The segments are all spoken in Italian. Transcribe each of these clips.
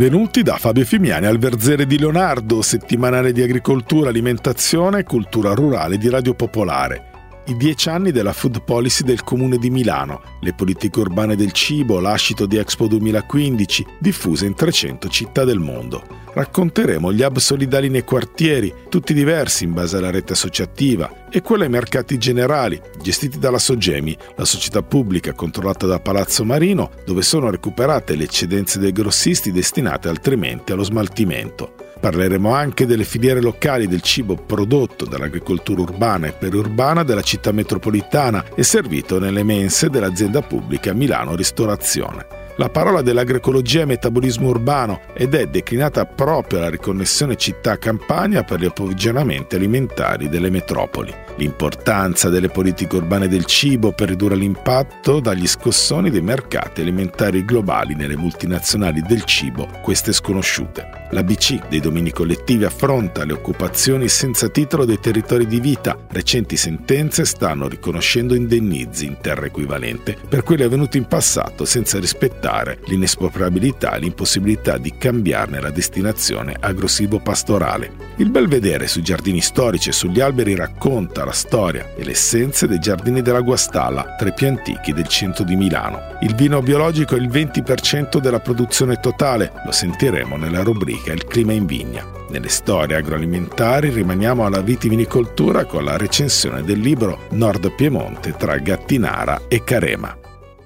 Benvenuti da Fabio Fimiani al Verzere di Leonardo, settimanale di agricoltura, alimentazione e cultura rurale di Radio Popolare. I 10 anni della food policy del Comune di Milano, le politiche urbane del cibo, l'ascito di Expo 2015, diffuse in 300 città del mondo. Racconteremo gli hub solidali nei quartieri, tutti diversi in base alla rete associativa, e quelli ai mercati generali, gestiti dalla Sogemi, la società pubblica controllata da Palazzo Marino, dove sono recuperate le eccedenze dei grossisti destinate altrimenti allo smaltimento. Parleremo anche delle filiere locali del cibo prodotto dall'agricoltura urbana e periurbana della città metropolitana e servito nelle mense dell'azienda pubblica Milano Ristorazione. La parola dell'agroecologia è metabolismo urbano ed è declinata proprio alla riconnessione città-campagna per gli approvvigionamenti alimentari delle metropoli. L'importanza delle politiche urbane del cibo per ridurre l'impatto dagli scossoni dei mercati alimentari globali nelle multinazionali del cibo, queste sconosciute. L'ABC dei domini collettivi affronta le occupazioni senza titolo dei territori di vita. Recenti sentenze stanno riconoscendo indennizi in terra equivalente per quelli avvenuti in passato senza rispettare l'inespropriabilità e l'impossibilità di cambiarne la destinazione agrosivo-pastorale. Il Belvedere sui giardini storici e sugli alberi racconta la storia e le essenze dei giardini della Guastalla, tra i più antichi del centro di Milano. Il vino biologico è il 20% della produzione totale, lo sentiremo nella rubrica Il clima in vigna. Nelle storie agroalimentari rimaniamo alla vitivinicoltura con la recensione del libro Nord Piemonte tra Gattinara e Carema.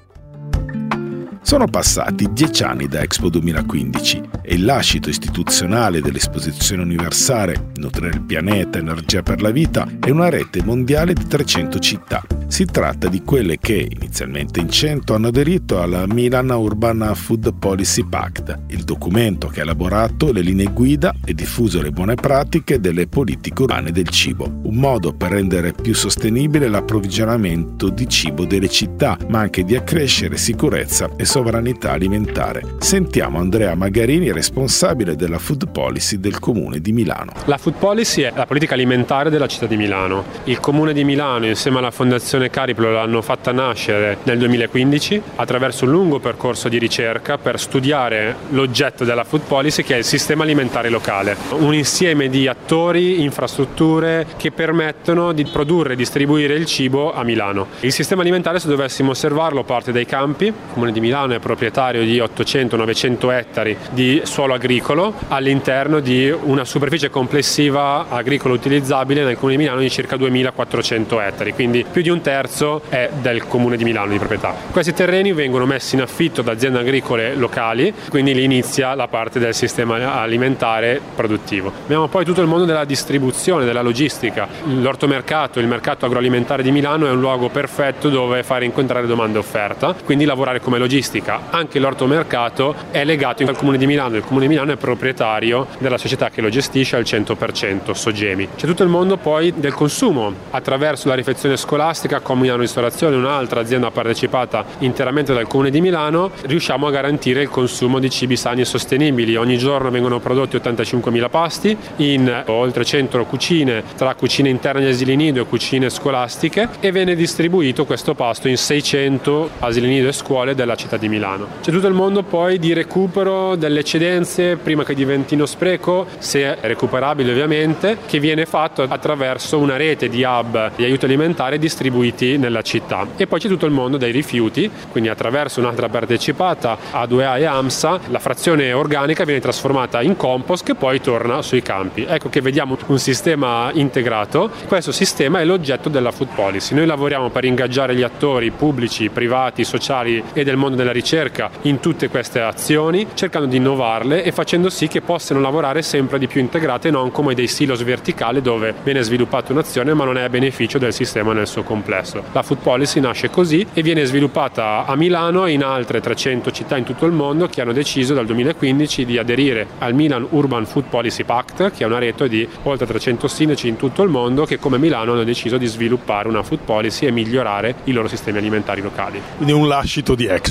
Sono passati 10 anni da Expo 2015 e il lascito istituzionale dell'Esposizione Universale Nutrire il pianeta, energia per la vita è una rete mondiale di 300 città. Si tratta di quelle che, inizialmente in 100, hanno aderito alla Milan Urban Food Policy Pact, il documento che ha elaborato le linee guida e diffuso le buone pratiche delle politiche urbane del cibo, un modo per rendere più sostenibile l'approvvigionamento di cibo delle città, ma anche di accrescere sicurezza e sovranità alimentare. Sentiamo Andrea Magarini, responsabile della Food Policy del Comune di Milano. La Food Policy è la politica alimentare della città di Milano. Il Comune di Milano, insieme alla Fondazione Cariplo, l'hanno fatta nascere nel 2015 attraverso un lungo percorso di ricerca per studiare l'oggetto della Food Policy, che è il sistema alimentare locale. Un insieme di attori, infrastrutture che permettono di produrre e distribuire il cibo a Milano. Il sistema alimentare, se dovessimo osservarlo, parte dai campi. Il Comune di Milano è proprietario di 800-900 ettari di suolo agricolo all'interno di una superficie complessiva agricola utilizzabile nel Comune di Milano di circa 2400 ettari, quindi più di un terzo è del Comune di Milano di proprietà. Questi terreni vengono messi in affitto da aziende agricole locali, quindi lì inizia la parte del sistema alimentare produttivo. Abbiamo poi tutto il mondo della distribuzione, della logistica. L'ortomercato, il mercato agroalimentare di Milano è un luogo perfetto dove fare incontrare domanda e offerta, quindi lavorare come logistica. Anche l'ortomercato è legato al Comune di Milano. Il Comune di Milano è proprietario della società che lo gestisce al 100%, Sogemi. C'è tutto il mondo poi del consumo, attraverso la rifezione scolastica, come Milano Ristorazione, un'altra azienda partecipata interamente dal Comune di Milano. Riusciamo a garantire il consumo di cibi sani e sostenibili. Ogni giorno vengono prodotti 85.000 pasti in oltre 100 cucine, tra cucine interne agli asili nido e cucine scolastiche, e viene distribuito questo pasto in 600 asili nido e scuole della città di Milano. C'è tutto il mondo poi di recupero delle eccedenze prima che diventino spreco, se recuperabili ovviamente, che viene fatto attraverso una rete di hub di aiuto alimentare distribuiti nella città. E poi c'è tutto il mondo dei rifiuti, quindi attraverso un'altra partecipata, A2A e AMSA, la frazione organica viene trasformata in compost che poi torna sui campi. Ecco che vediamo un sistema integrato. Questo sistema è l'oggetto della Food Policy. Noi lavoriamo per ingaggiare gli attori pubblici, privati, sociali e del mondo della ricerca in tutte queste azioni, cercando di innovarle e facendo sì che possano lavorare sempre di più integrate, non come dei silos verticali dove viene sviluppata un'azione ma non è a beneficio del sistema nel suo complesso. La Food Policy nasce così e viene sviluppata a Milano e in altre 300 città in tutto il mondo che hanno deciso dal 2015 di aderire al Milan Urban Food Policy Pact, che è una rete di oltre 300 sindaci in tutto il mondo che come Milano hanno deciso di sviluppare una Food Policy e migliorare i loro sistemi alimentari locali. Quindi un lascito di Expo.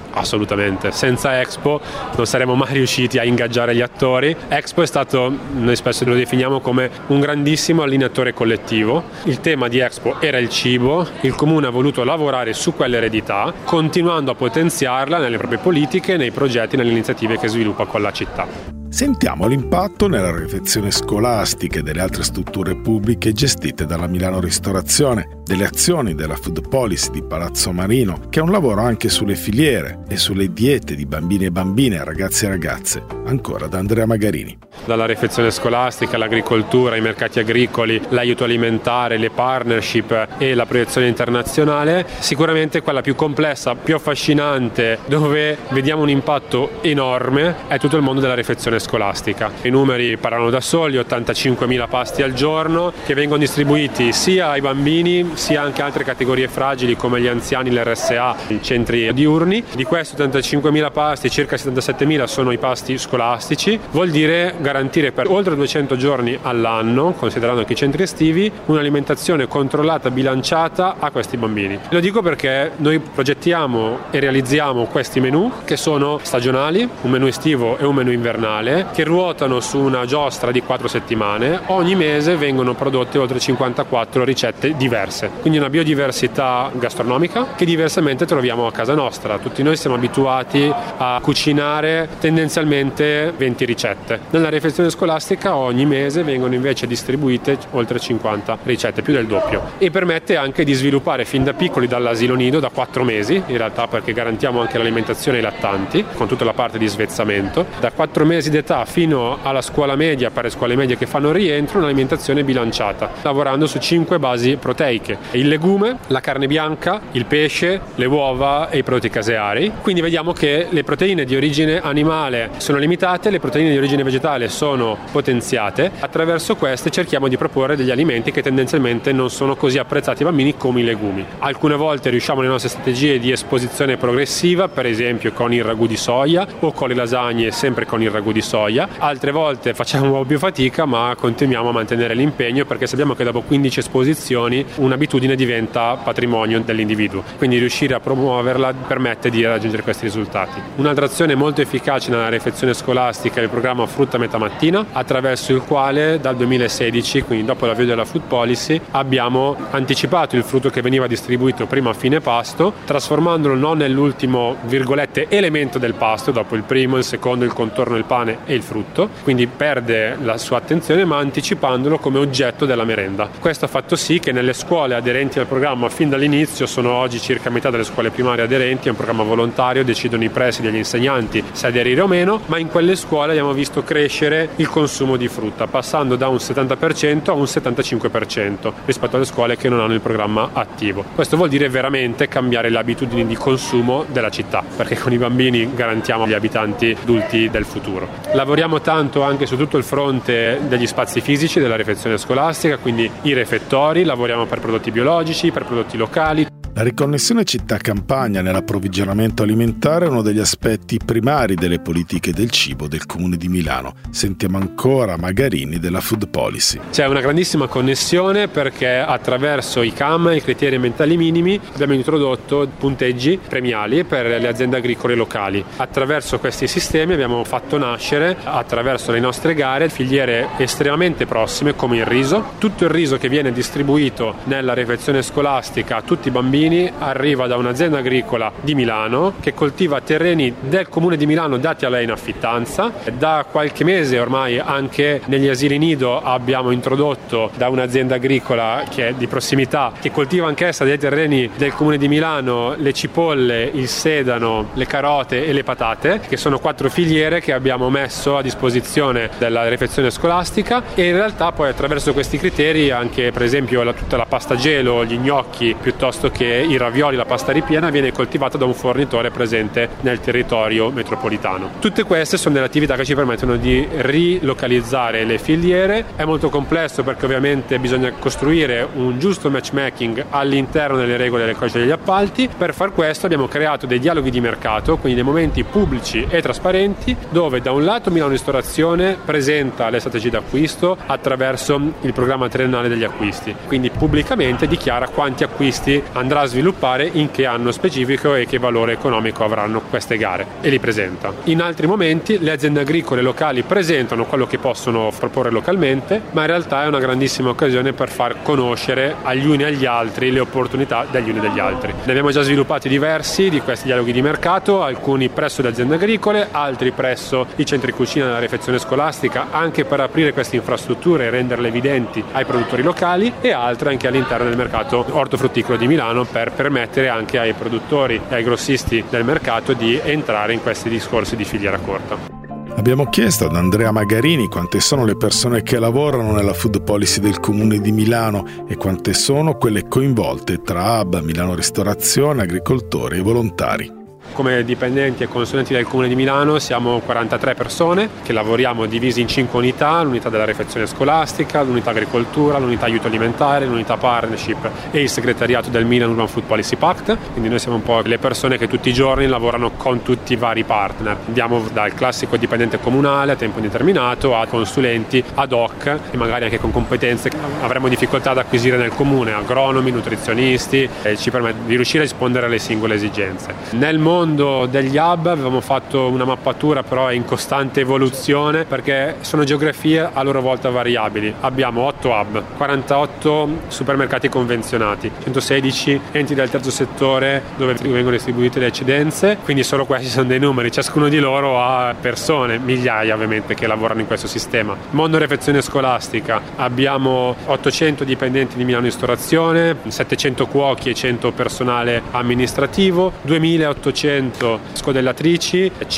Assolutamente, senza Expo non saremmo mai riusciti a ingaggiare gli attori. Expo è stato, noi spesso lo definiamo come un grandissimo allineatore collettivo. Il tema di Expo era il cibo, il Comune ha voluto lavorare su quell'eredità, continuando a potenziarla nelle proprie politiche, nei progetti, nelle iniziative che sviluppa con la città. Sentiamo l'impatto nella refezione scolastica e delle altre strutture pubbliche gestite dalla Milano Ristorazione, delle azioni della Food Policy di Palazzo Marino, che è un lavoro anche sulle filiere e sulle diete di bambini e bambine, ragazzi e ragazze. Ancora da Andrea Magarini. Dalla refezione scolastica, l'agricoltura, i mercati agricoli, l'aiuto alimentare, le partnership e la proiezione internazionale, sicuramente quella più complessa, più affascinante, dove vediamo un impatto enorme, è tutto il mondo della refezione scolastica. I numeri parlano da soli, 85.000 pasti al giorno che vengono distribuiti sia ai bambini sia anche altre categorie fragili come gli anziani, l'RSA, i centri diurni. Di questi 85.000 pasti, circa 77.000 sono i pasti scolastici, vuol dire garantire per oltre 200 giorni all'anno, considerando anche i centri estivi, un'alimentazione controllata, bilanciata a questi bambini. Lo dico perché noi progettiamo e realizziamo questi menù che sono stagionali, un menù estivo e un menù invernale, che ruotano su una giostra di 4 settimane. Ogni mese vengono prodotte oltre 54 ricette diverse, quindi una biodiversità gastronomica che diversamente troviamo a casa nostra. Tutti noi siamo abituati a cucinare tendenzialmente 20 ricette. Nella refezione scolastica ogni mese vengono invece distribuite oltre 50 ricette, più del doppio, e permette anche di sviluppare fin da piccoli, dall'asilo nido, da 4 mesi in realtà, perché garantiamo anche l'alimentazione ai lattanti con tutta la parte di svezzamento, da 4 mesi d'età fino alla scuola media, per le scuole medie che fanno rientro, un'alimentazione bilanciata, lavorando su 5 basi proteiche: il legume, la carne bianca, il pesce, le uova e i prodotti caseari. Quindi vediamo che le proteine di origine animale sono limitate, le proteine di origine vegetale sono potenziate. Attraverso queste cerchiamo di proporre degli alimenti che tendenzialmente non sono così apprezzati ai bambini come i legumi. Alcune volte riusciamo nelle nostre strategie di esposizione progressiva, per esempio con il ragù di soia o con le lasagne, sempre con il ragù di soia. Altre volte facciamo un po' più fatica, ma continuiamo a mantenere l'impegno, perché sappiamo che dopo 15 esposizioni un'abitudine diventa patrimonio dell'individuo, quindi riuscire a promuoverla permette di raggiungere questi risultati. Un'altra azione molto efficace nella refezione scolastica è il programma Frutta Metà Mattina, attraverso il quale dal 2016, quindi dopo l'avvio della Food Policy, abbiamo anticipato il frutto che veniva distribuito prima a fine pasto, trasformandolo non nell'ultimo virgolette elemento del pasto, dopo il primo, il secondo, il contorno, il pane e il frutto, quindi perde la sua attenzione, ma anticipandolo come oggetto della merenda. Questo ha fatto sì che nelle scuole aderenti al programma fin dall'inizio, sono oggi circa metà delle scuole primarie aderenti, è un programma volontario, decidono i presidi e gli insegnanti se aderire o meno, ma in quelle scuole abbiamo visto crescere il consumo di frutta, passando da un 70% a un 75% rispetto alle scuole che non hanno il programma attivo. Questo vuol dire veramente cambiare le abitudini di consumo della città, perché con i bambini garantiamo gli abitanti adulti del futuro. Lavoriamo tanto anche su tutto il fronte degli spazi fisici della refezione scolastica, quindi i refettori, lavoriamo per prodotti biologici, per prodotti locali. La riconnessione città-campagna nell'approvvigionamento alimentare è uno degli aspetti primari delle politiche del cibo del Comune di Milano. Sentiamo ancora Magarini della Food Policy. C'è una grandissima connessione, perché attraverso i CAM, i criteri ambientali minimi, abbiamo introdotto punteggi premiali per le aziende agricole locali. Attraverso questi sistemi abbiamo fatto nascere, attraverso le nostre gare, filiere estremamente prossime come il riso. Tutto il riso che viene distribuito nella refezione scolastica a tutti i bambini arriva da un'azienda agricola di Milano che coltiva terreni del Comune di Milano dati a lei in affittanza. Da qualche mese ormai anche negli asili nido abbiamo introdotto da un'azienda agricola che è di prossimità, che coltiva anch'essa dei terreni del Comune di Milano, le cipolle, il sedano, le carote e le patate, che sono 4 filiere che abbiamo messo a disposizione della refezione scolastica. E in realtà poi attraverso questi criteri anche, per esempio, tutta la pasta gelo, gli gnocchi, piuttosto che i ravioli, la pasta ripiena, viene coltivata da un fornitore presente nel territorio metropolitano. Tutte queste sono delle attività che ci permettono di rilocalizzare le filiere. È molto complesso, perché ovviamente bisogna costruire un giusto matchmaking all'interno delle regole del codice degli appalti. Per far questo abbiamo creato dei dialoghi di mercato, quindi dei momenti pubblici e trasparenti, dove da un lato Milano Ristorazione presenta le strategie d'acquisto attraverso il programma triennale degli acquisti, quindi pubblicamente dichiara quanti acquisti andrà a sviluppare, in che anno specifico e che valore economico avranno queste gare, e li presenta. In altri momenti le aziende agricole locali presentano quello che possono proporre localmente, ma in realtà è una grandissima occasione per far conoscere agli uni e agli altri le opportunità degli uni e degli altri. Ne abbiamo già sviluppati diversi di questi dialoghi di mercato, alcuni presso le aziende agricole, altri presso i centri cucina della refezione scolastica, anche per aprire queste infrastrutture e renderle evidenti ai produttori locali, e altre anche all'interno del mercato ortofrutticolo di Milano, per permettere anche ai produttori e ai grossisti del mercato di entrare in questi discorsi di filiera corta. Abbiamo chiesto ad Andrea Magarini quante sono le persone che lavorano nella food policy del Comune di Milano e quante sono quelle coinvolte tra hub, Milano Ristorazione, agricoltori e volontari. Come dipendenti e consulenti del Comune di Milano siamo 43 persone che lavoriamo divisi in 5 unità: l'unità della refezione scolastica, l'unità agricoltura, l'unità aiuto alimentare, l'unità partnership e il segretariato del Milan Urban Food Policy Pact. Quindi noi siamo un po' le persone che tutti i giorni lavorano con tutti i vari partner. Andiamo dal classico dipendente comunale a tempo indeterminato a consulenti ad hoc e magari anche con competenze che avremo difficoltà ad acquisire nel comune, agronomi, nutrizionisti, e ci permette di riuscire a rispondere alle singole esigenze. Nel mondo degli hub avevamo fatto una mappatura, però è in costante evoluzione perché sono geografie a loro volta variabili. Abbiamo 8 hub, 48 supermercati convenzionati, 116 enti del terzo settore dove vengono distribuite le eccedenze, quindi solo questi sono dei numeri. Ciascuno di loro ha persone, migliaia ovviamente, che lavorano in questo sistema. Mondo refezione scolastica, abbiamo 800 dipendenti di Milano Ristorazione, 700 cuochi e 100 personale amministrativo, 2800 scodellatrici e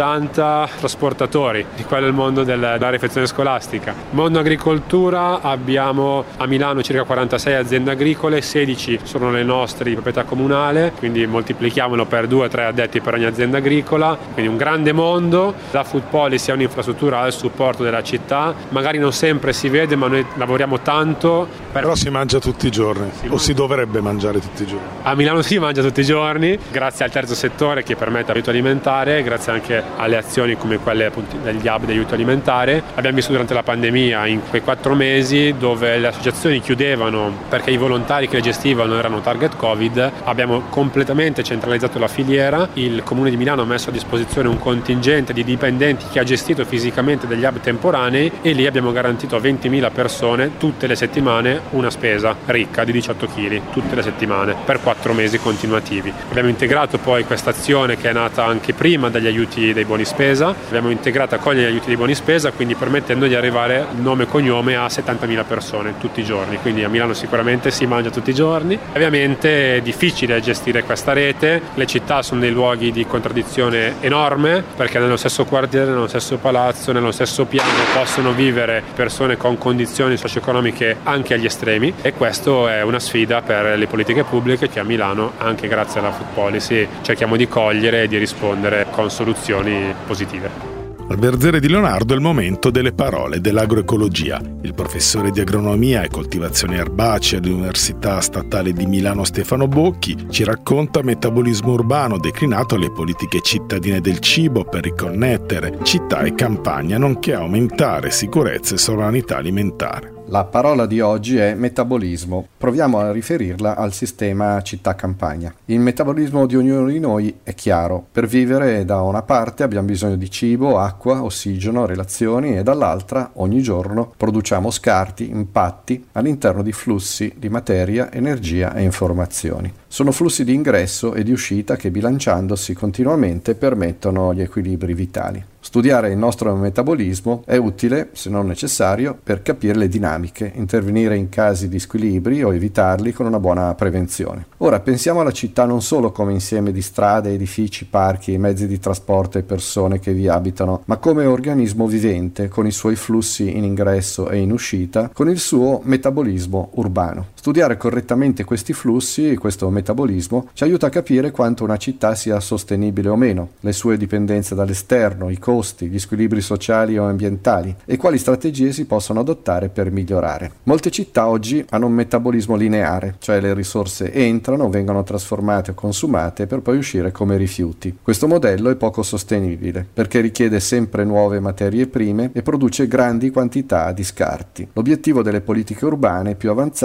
180 trasportatori. Di quello è il mondo della refezione scolastica. Mondo agricoltura, abbiamo a Milano circa 46 aziende agricole, 16 sono le nostre di proprietà comunale, quindi moltiplichiamolo per 2-3 addetti per ogni azienda agricola, quindi un grande mondo. La food policy è un'infrastruttura al supporto della città, magari non sempre si vede, ma noi lavoriamo tanto. Però si mangia tutti i giorni, si dovrebbe mangiare tutti i giorni. A Milano si mangia tutti i giorni, grazie al terzo settore che permette aiuto alimentare, grazie anche alle azioni come quelle appunto degli hub di aiuto alimentare. Abbiamo visto durante la pandemia, in quei 4 mesi dove le associazioni chiudevano perché i volontari che le gestivano erano target Covid, abbiamo completamente centralizzato la filiera. Il Comune di Milano ha messo a disposizione un contingente di dipendenti che ha gestito fisicamente degli hub temporanei, e lì abbiamo garantito a 20.000 persone tutte le settimane una spesa ricca di 18 kg tutte le settimane per 4 mesi continuativi. Abbiamo integrato poi questa azione che è nata anche prima dagli aiuti dei buoni spesa, abbiamo integrata con gli aiuti dei buoni spesa, quindi permettendo di arrivare nome e cognome a 70.000 persone tutti i giorni. Quindi a Milano sicuramente si mangia tutti i giorni. Ovviamente è difficile gestire questa rete, le città sono dei luoghi di contraddizione enorme perché nello stesso quartiere, nello stesso palazzo, nello stesso piano possono vivere persone con condizioni socio-economiche anche agli estremi, e questo è una sfida per le politiche pubbliche che a Milano, anche grazie alla food policy, cerchiamo di cogliere e di rispondere con soluzioni positive. Al Verzere di Leonardo è il momento delle parole dell'agroecologia. Il professore di agronomia e coltivazioni erbacee all'Università Statale di Milano Stefano Bocchi ci racconta metabolismo urbano declinato alle politiche cittadine del cibo per riconnettere città e campagna, nonché aumentare sicurezza e sovranità alimentare. La parola di oggi è metabolismo. Proviamo a riferirla al sistema città-campagna. Il metabolismo di ognuno di noi è chiaro. Per vivere da una parte abbiamo bisogno di cibo, acqua, ossigeno, relazioni, e dall'altra ogni giorno produciamo scarti, impatti all'interno di flussi di materia, energia e informazioni. Sono flussi di ingresso e di uscita che, bilanciandosi continuamente, permettono gli equilibri vitali. Studiare il nostro metabolismo è utile, se non necessario, per capire le dinamiche, intervenire in casi di squilibri o evitarli con una buona prevenzione. Ora pensiamo alla città non solo come insieme di strade, edifici, parchi, mezzi di trasporto e persone che vi abitano, ma come organismo vivente con i suoi flussi in ingresso e in uscita, con il suo metabolismo urbano. Studiare correttamente questi flussi e questo metabolismo ci aiuta a capire quanto una città sia sostenibile o meno, le sue dipendenze dall'esterno, i costi, gli squilibri sociali o ambientali, e quali strategie si possono adottare per migliorare. Molte città oggi hanno un metabolismo lineare, cioè le risorse entrano, vengono trasformate o consumate per poi uscire come rifiuti. Questo modello è poco sostenibile perché richiede sempre nuove materie prime e produce grandi quantità di scarti. L'obiettivo delle politiche urbane più avanzate è invece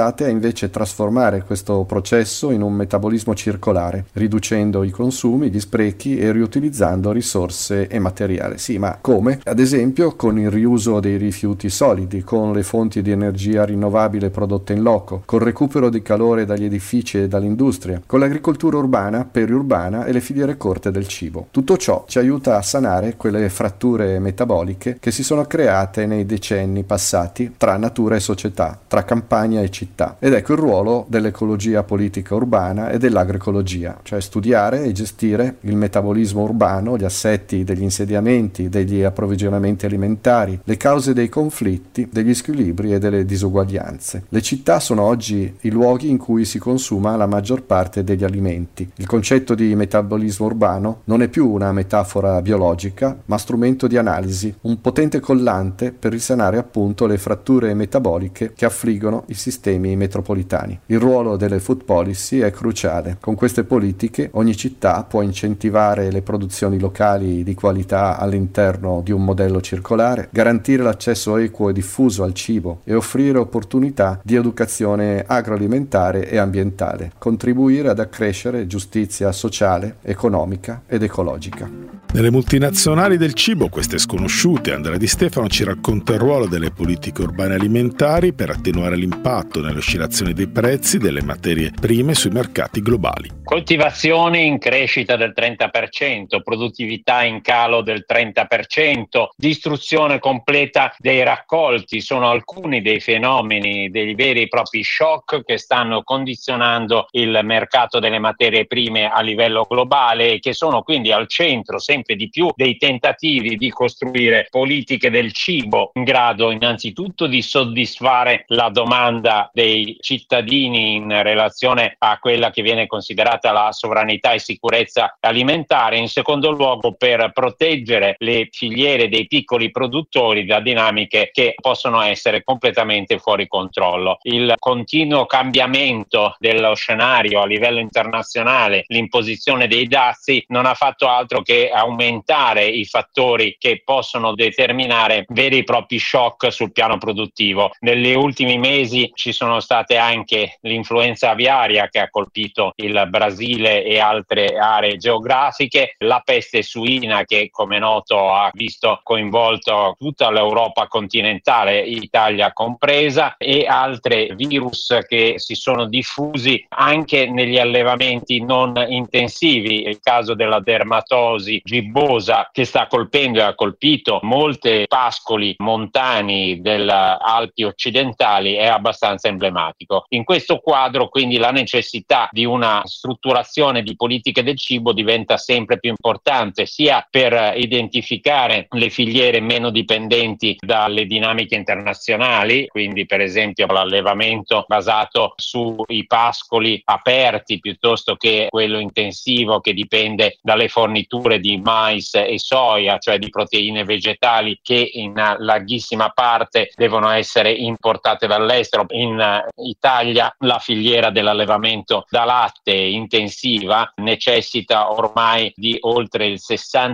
invece trasformare questo processo in un metabolismo circolare, riducendo i consumi, gli sprechi e riutilizzando risorse e materiale. Sì, ma come? Ad esempio con il riuso dei rifiuti solidi, con le fonti di energia rinnovabile prodotte in loco, col recupero di calore dagli edifici e dall'industria, con l'agricoltura urbana, periurbana e le filiere corte del cibo. Tutto ciò ci aiuta a sanare quelle fratture metaboliche che si sono create nei decenni passati tra natura e società, tra campagna e città. Ed ecco il ruolo dell'ecologia politica urbana e dell'agroecologia, cioè studiare e gestire il metabolismo urbano, gli assetti degli insediamenti, degli approvvigionamenti alimentari, le cause dei conflitti, degli squilibri e delle disuguaglianze. Le città sono oggi i luoghi in cui si consuma la maggior parte degli alimenti. Il concetto di metabolismo urbano non è più una metafora biologica, ma strumento di analisi, un potente collante per risanare appunto le fratture metaboliche che affliggono i sistemi metropolitani. Il ruolo delle food policy è cruciale. Con queste politiche ogni città può incentivare le produzioni locali di qualità all'interno di un modello circolare, garantire l'accesso equo e diffuso al cibo e offrire opportunità di educazione agroalimentare e ambientale, contribuire ad accrescere giustizia sociale, economica ed ecologica. Nelle multinazionali del cibo, queste sconosciute, Andrea Di Stefano ci racconta il ruolo delle politiche urbane alimentari per attenuare l'impatto nelle oscillazioni dei prezzi delle materie prime sui mercati globali. Coltivazione in crescita del 30%, produttività in calo del 30%, distruzione completa dei raccolti sono alcuni dei fenomeni, dei veri e propri shock che stanno condizionando il mercato delle materie prime a livello globale e che sono quindi al centro sempre di più dei tentativi di costruire politiche del cibo in grado innanzitutto di soddisfare la domanda dei cittadini in relazione a quella che viene considerata la sovranità e sicurezza alimentare, in secondo luogo per proteggere le filiere dei piccoli produttori da dinamiche che possono essere completamente fuori controllo. Il continuo cambiamento dello scenario a livello internazionale, l'imposizione dei dazi non ha fatto altro che aumentare i fattori che possono determinare veri e propri shock sul piano produttivo. Negli ultimi mesi ci sono state anche l'influenza aviaria che ha colpito il Brasile e altre aree geografiche, la peste suina che come noto ha visto coinvolto tutta l'Europa continentale, Italia compresa, e altre virus che si sono diffusi anche negli allevamenti non intensivi, il caso della dermatosi gibbosa che sta colpendo e ha colpito molte pascoli montani delle Alpi occidentali è abbastanza emblematico. In questo quadro quindi la necessità di una strutturazione di politiche del cibo diventa sempre più importante, sia per identificare le filiere meno dipendenti dalle dinamiche internazionali, quindi per esempio l'allevamento basato sui pascoli aperti piuttosto che quello intensivo che dipende dalle forniture di mais e soia, cioè di proteine vegetali che in larghissima parte devono essere importate dall'estero. In Italia la filiera dell'allevamento da latte intensiva necessita ormai di oltre il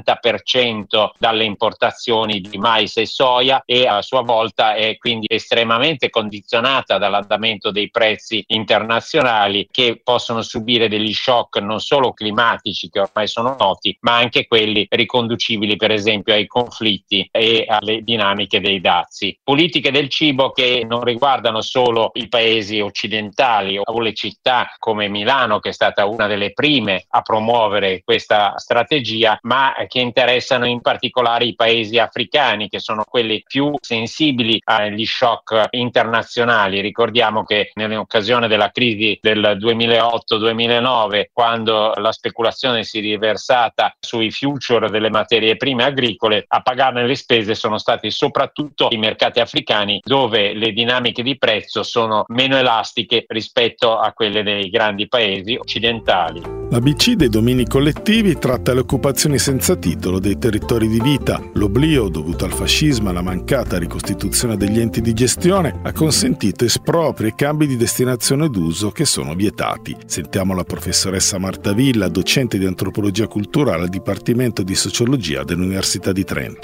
60% dalle importazioni di mais e soia e a sua volta è quindi estremamente condizionata dall'andamento dei prezzi internazionali che possono subire degli shock non solo climatici che ormai sono noti, ma anche quelli riconducibili per esempio ai conflitti e alle dinamiche dei dazi. Politiche del cibo che non riguardano solo i paesi occidentali o le città come Milano, che è stata una delle prime a promuovere questa strategia, ma che interessano in particolare i paesi africani, che sono quelli più sensibili agli shock internazionali. Ricordiamo che nell'occasione della crisi del 2008-2009, quando la speculazione si è riversata sui future delle materie prime agricole, a pagarne le spese sono stati soprattutto i mercati africani, dove le dinamiche di prezzo sono meno elastiche rispetto a quelle dei grandi paesi occidentali. L'ABC dei domini collettivi tratta le occupazioni senza titolo dei territori di vita. L'oblio dovuto al fascismo e alla mancata ricostituzione degli enti di gestione ha consentito espropri e cambi di destinazione d'uso che sono vietati. Sentiamo la professoressa Marta Villa, docente di antropologia culturale al Dipartimento di Sociologia dell'Università di Trento.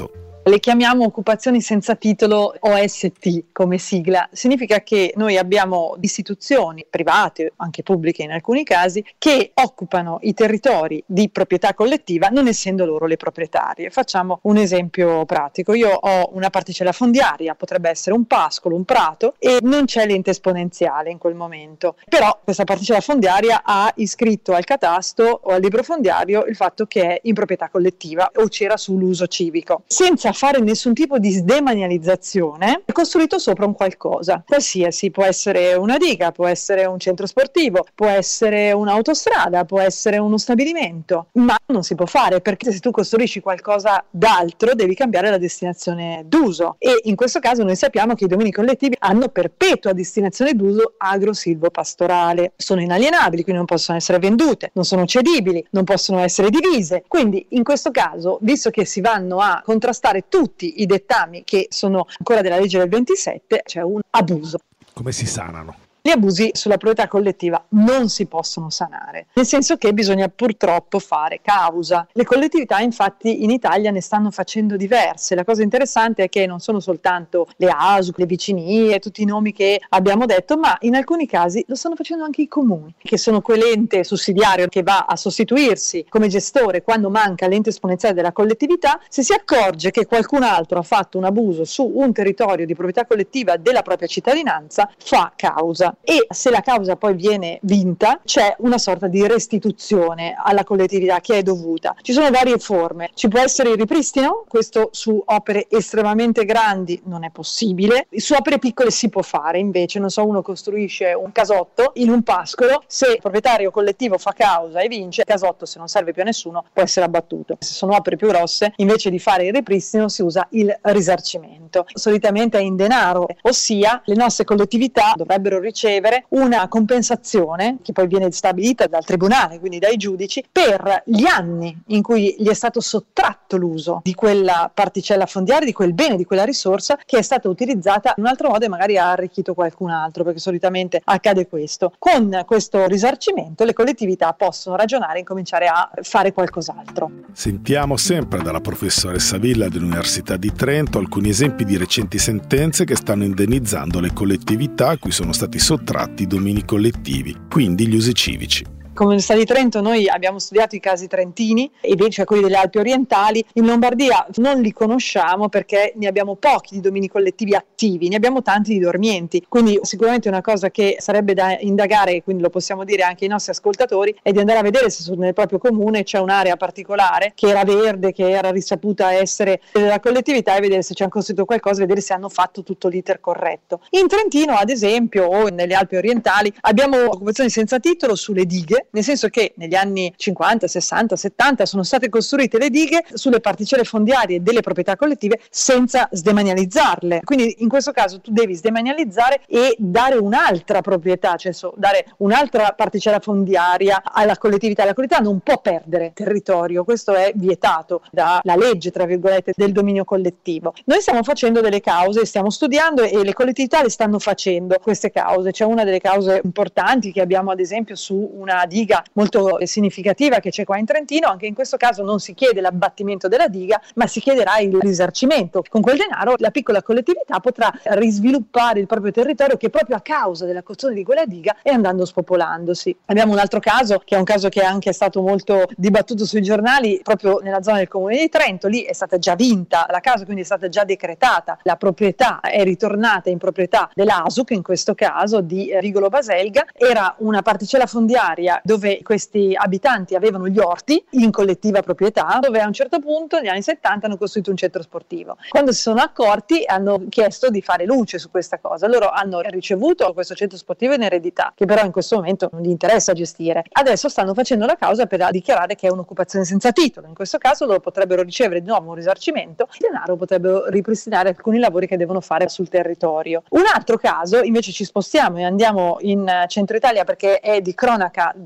Le chiamiamo occupazioni senza titolo, OST come sigla. Significa che noi abbiamo istituzioni private, anche pubbliche in alcuni casi, che occupano i territori di proprietà collettiva non essendo loro le proprietarie. Facciamo un esempio pratico. Io ho una particella fondiaria, potrebbe essere un pascolo, un prato, e non c'è l'ente esponenziale in quel momento. Però questa particella fondiaria ha iscritto al catasto o al libro fondiario il fatto che è in proprietà collettiva o c'era sull'uso civico. Senza fare nessun tipo di sdemanializzazione, è costruito sopra un qualcosa. Qualsiasi, può essere una diga, può essere un centro sportivo, può essere un'autostrada, può essere uno stabilimento, ma non si può fare perché se tu costruisci qualcosa d'altro devi cambiare la destinazione d'uso, e in questo caso noi sappiamo che i domini collettivi hanno perpetua destinazione d'uso agro-silvo-pastorale, sono inalienabili, quindi non possono essere vendute, non sono cedibili, non possono essere divise. Quindi in questo caso, visto che si vanno a contrastare tutti i dettami che sono ancora della legge del 27, c'è un abuso. Come si sanano? Gli abusi sulla proprietà collettiva non si possono sanare, nel senso che bisogna purtroppo fare causa. Le collettività infatti in Italia ne stanno facendo diverse. La cosa interessante è che non sono soltanto le ASUC, le vicinie, tutti i nomi che abbiamo detto, ma in alcuni casi lo stanno facendo anche i comuni, che sono quell'ente sussidiario che va a sostituirsi come gestore quando manca l'ente esponenziale della collettività. Se si accorge che qualcun altro ha fatto un abuso su un territorio di proprietà collettiva della propria cittadinanza, fa causa. E se la causa poi viene vinta, c'è una sorta di restituzione alla collettività che è dovuta. Ci sono varie forme, ci può essere il ripristino, questo su opere estremamente grandi non è possibile, su opere piccole si può fare, invece non so, uno costruisce un casotto in un pascolo, se il proprietario collettivo fa causa e vince, il casotto, se non serve più a nessuno, può essere abbattuto. Se sono opere più grosse, invece di fare il ripristino si usa il risarcimento, solitamente è in denaro, ossia le nostre collettività dovrebbero ricevere una compensazione che poi viene stabilita dal tribunale, quindi dai giudici, per gli anni in cui gli è stato sottratto l'uso di quella particella fondiaria, di quel bene, di quella risorsa che è stata utilizzata in un altro modo e magari ha arricchito qualcun altro, perché solitamente accade questo. Con questo risarcimento le collettività possono ragionare e incominciare a fare qualcos'altro. Sentiamo sempre dalla professoressa Villa dell'Università di Trento alcuni esempi di recenti sentenze che stanno indennizzando le collettività a cui sono stati sottratti i domini collettivi, quindi gli usi civici. Come Università di Trento noi abbiamo studiato i casi trentini e invece quelli delle Alpi orientali. In Lombardia non li conosciamo perché ne abbiamo pochi di domini collettivi attivi, ne abbiamo tanti di dormienti, quindi sicuramente una cosa che sarebbe da indagare, e quindi lo possiamo dire anche ai nostri ascoltatori, è di andare a vedere se nel proprio comune c'è un'area particolare che era verde, che era risaputa essere della collettività, e vedere se ci hanno costruito qualcosa, vedere se hanno fatto tutto l'iter corretto. In Trentino, ad esempio, o nelle Alpi orientali, abbiamo occupazioni senza titolo sulle dighe, nel senso che negli anni 50, 60, 70 sono state costruite le dighe sulle particelle fondiarie delle proprietà collettive senza sdemanializzarle. Quindi in questo caso tu devi sdemanializzare e dare un'altra proprietà, cioè dare un'altra particella fondiaria alla collettività. La collettività non può perdere territorio, questo è vietato dalla legge, tra virgolette, del dominio collettivo. Noi stiamo facendo delle cause, stiamo studiando e le collettività le stanno facendo queste cause. C'è una delle cause importanti che abbiamo ad esempio su una diga molto significativa che c'è qua in Trentino. Anche in questo caso non si chiede l'abbattimento della diga, ma si chiederà il risarcimento. Con quel denaro la piccola collettività potrà risviluppare il proprio territorio che proprio a causa della costruzione di quella diga è andando spopolandosi. Abbiamo un altro caso che è un caso che è anche stato molto dibattuto sui giornali, proprio nella zona del comune di Trento. Lì è stata già vinta la causa, quindi è stata già decretata, la proprietà è ritornata in proprietà dell'ASUC, in questo caso di Rigolo Baselga. Era una particella fondiaria dove questi abitanti avevano gli orti in collettiva proprietà, dove a un certo punto negli anni 70 hanno costruito un centro sportivo. Quando si sono accorti hanno chiesto di fare luce su questa cosa. Loro hanno ricevuto questo centro sportivo in eredità, che però in questo momento non gli interessa gestire. Adesso stanno facendo la causa per dichiarare che è un'occupazione senza titolo. In questo caso loro potrebbero ricevere di nuovo un risarcimento, il denaro potrebbero ripristinare alcuni lavori che devono fare sul territorio. Un altro caso, invece ci spostiamo e andiamo in centro Italia perché è di cronaca di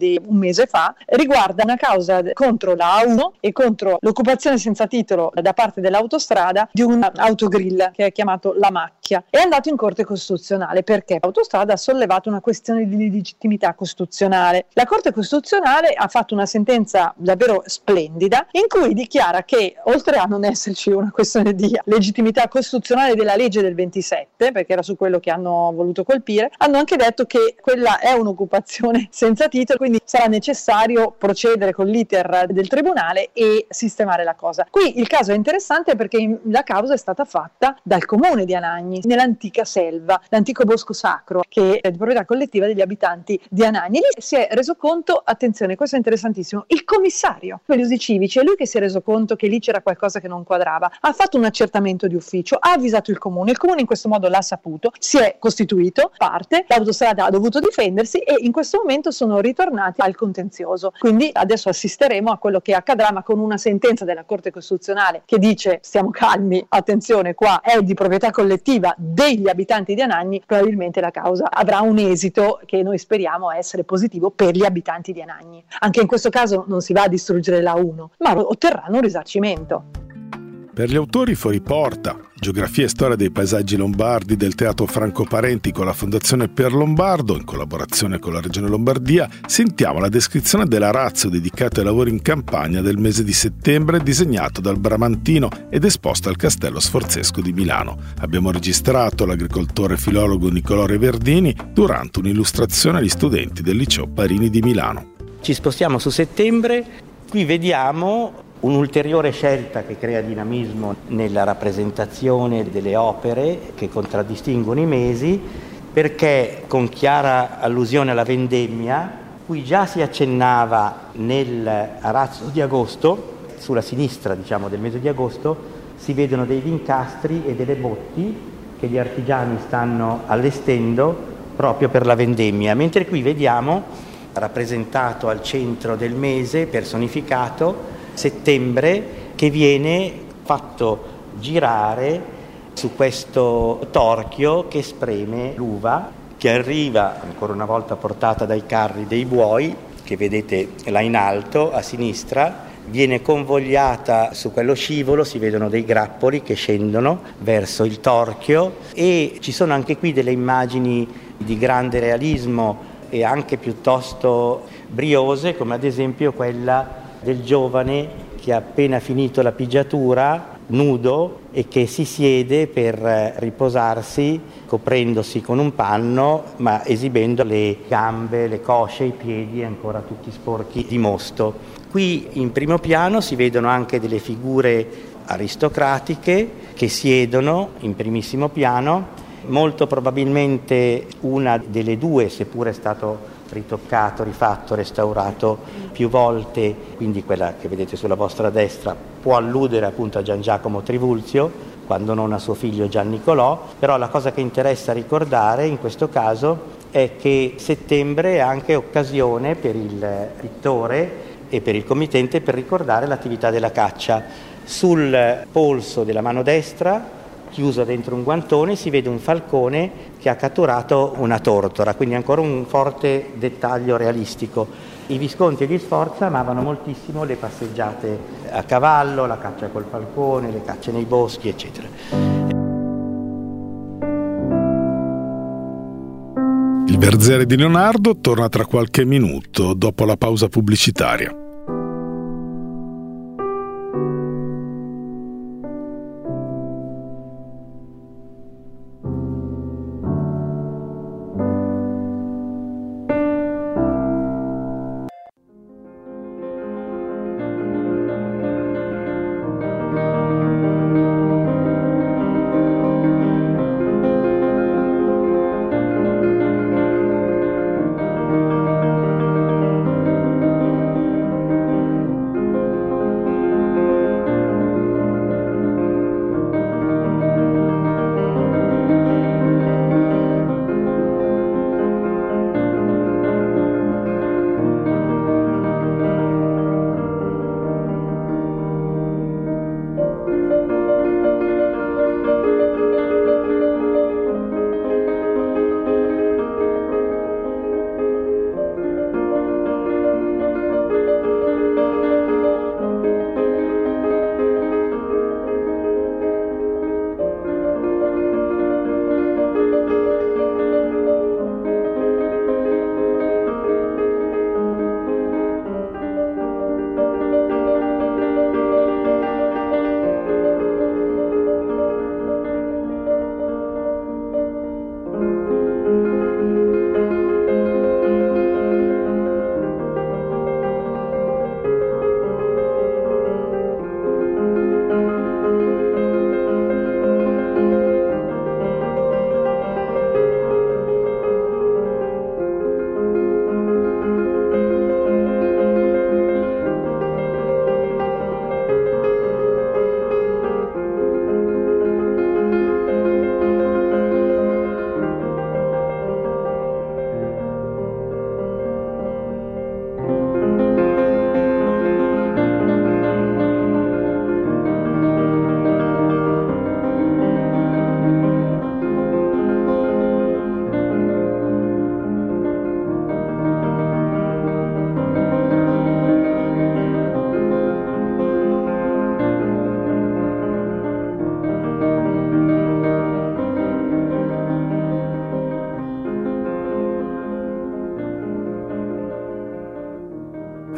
di un mese fa, riguarda una causa contro la A1 e contro l'occupazione senza titolo da parte dell'autostrada di un autogrill che è chiamato La Macchia. È andato in Corte Costituzionale perché l'autostrada ha sollevato una questione di legittimità costituzionale. La Corte Costituzionale ha fatto una sentenza davvero splendida in cui dichiara che, oltre a non esserci una questione di legittimità costituzionale della legge del 27, perché era su quello che hanno voluto colpire, hanno anche detto che quella è un'occupazione senza titolo, quindi sarà necessario procedere con l'iter del tribunale e sistemare la cosa. Qui il caso è interessante perché la causa è stata fatta dal comune di Anagni, nell'antica selva, l'antico bosco sacro, che è di proprietà collettiva degli abitanti di Anagni. Lì si è reso conto, attenzione, questo è interessantissimo, il commissario per gli usi civici, è lui che si è reso conto che lì c'era qualcosa che non quadrava, ha fatto un accertamento di ufficio, ha avvisato il comune in questo modo l'ha saputo, si è costituito parte, l'autostrada ha dovuto difendersi e in questo momento sono ritornati al contenzioso. Quindi adesso assisteremo a quello che accadrà, ma con una sentenza della Corte Costituzionale che dice stiamo calmi, attenzione, qua è di proprietà collettiva degli abitanti di Anagni, probabilmente la causa avrà un esito che noi speriamo essere positivo per gli abitanti di Anagni. Anche in questo caso non si va a distruggere la 1, ma otterranno un risarcimento. Per gli autori fuori porta, Geografia e storia dei paesaggi lombardi del Teatro Franco Parenti con la Fondazione Pier Lombardo, in collaborazione con la Regione Lombardia, sentiamo la descrizione della ratio dedicata ai lavori in campagna del mese di settembre, disegnato dal Bramantino ed esposto al Castello Sforzesco di Milano. Abbiamo registrato l'agricoltore filologo Nicolò Reverdini durante un'illustrazione agli studenti del Liceo Parini di Milano. Ci spostiamo su settembre, qui vediamo un'ulteriore scelta che crea dinamismo nella rappresentazione delle opere che contraddistinguono i mesi, perché con chiara allusione alla vendemmia, cui già si accennava nel arazzo di agosto, sulla sinistra del mese di agosto, si vedono dei vincastri e delle botti che gli artigiani stanno allestendo proprio per la vendemmia, mentre qui vediamo rappresentato al centro del mese, personificato, settembre, che viene fatto girare su questo torchio che spreme l'uva, che arriva ancora una volta portata dai carri dei buoi, che vedete là in alto a sinistra, viene convogliata su quello scivolo, si vedono dei grappoli che scendono verso il torchio e ci sono anche qui delle immagini di grande realismo e anche piuttosto briose, come ad esempio quella del giovane che ha appena finito la pigiatura, nudo, e che si siede per riposarsi coprendosi con un panno ma esibendo le gambe, le cosce, i piedi ancora tutti sporchi di mosto. Qui in primo piano si vedono anche delle figure aristocratiche che siedono in primissimo piano, molto probabilmente una delle due, seppure è stato ritoccato, rifatto, restaurato più volte, quindi quella che vedete sulla vostra destra può alludere appunto a Gian Giacomo Trivulzio, quando non a suo figlio Gian Nicolò, però la cosa che interessa ricordare in questo caso è che settembre è anche occasione per il pittore e per il committente per ricordare l'attività della caccia. Sul polso della mano destra, chiuso dentro un guantone, si vede un falcone che ha catturato una tortora, quindi ancora un forte dettaglio realistico. I Visconti e gli Sforza amavano moltissimo le passeggiate a cavallo, la caccia col falcone, le cacce nei boschi, eccetera. Il Verzere di Leonardo torna tra qualche minuto dopo la pausa pubblicitaria.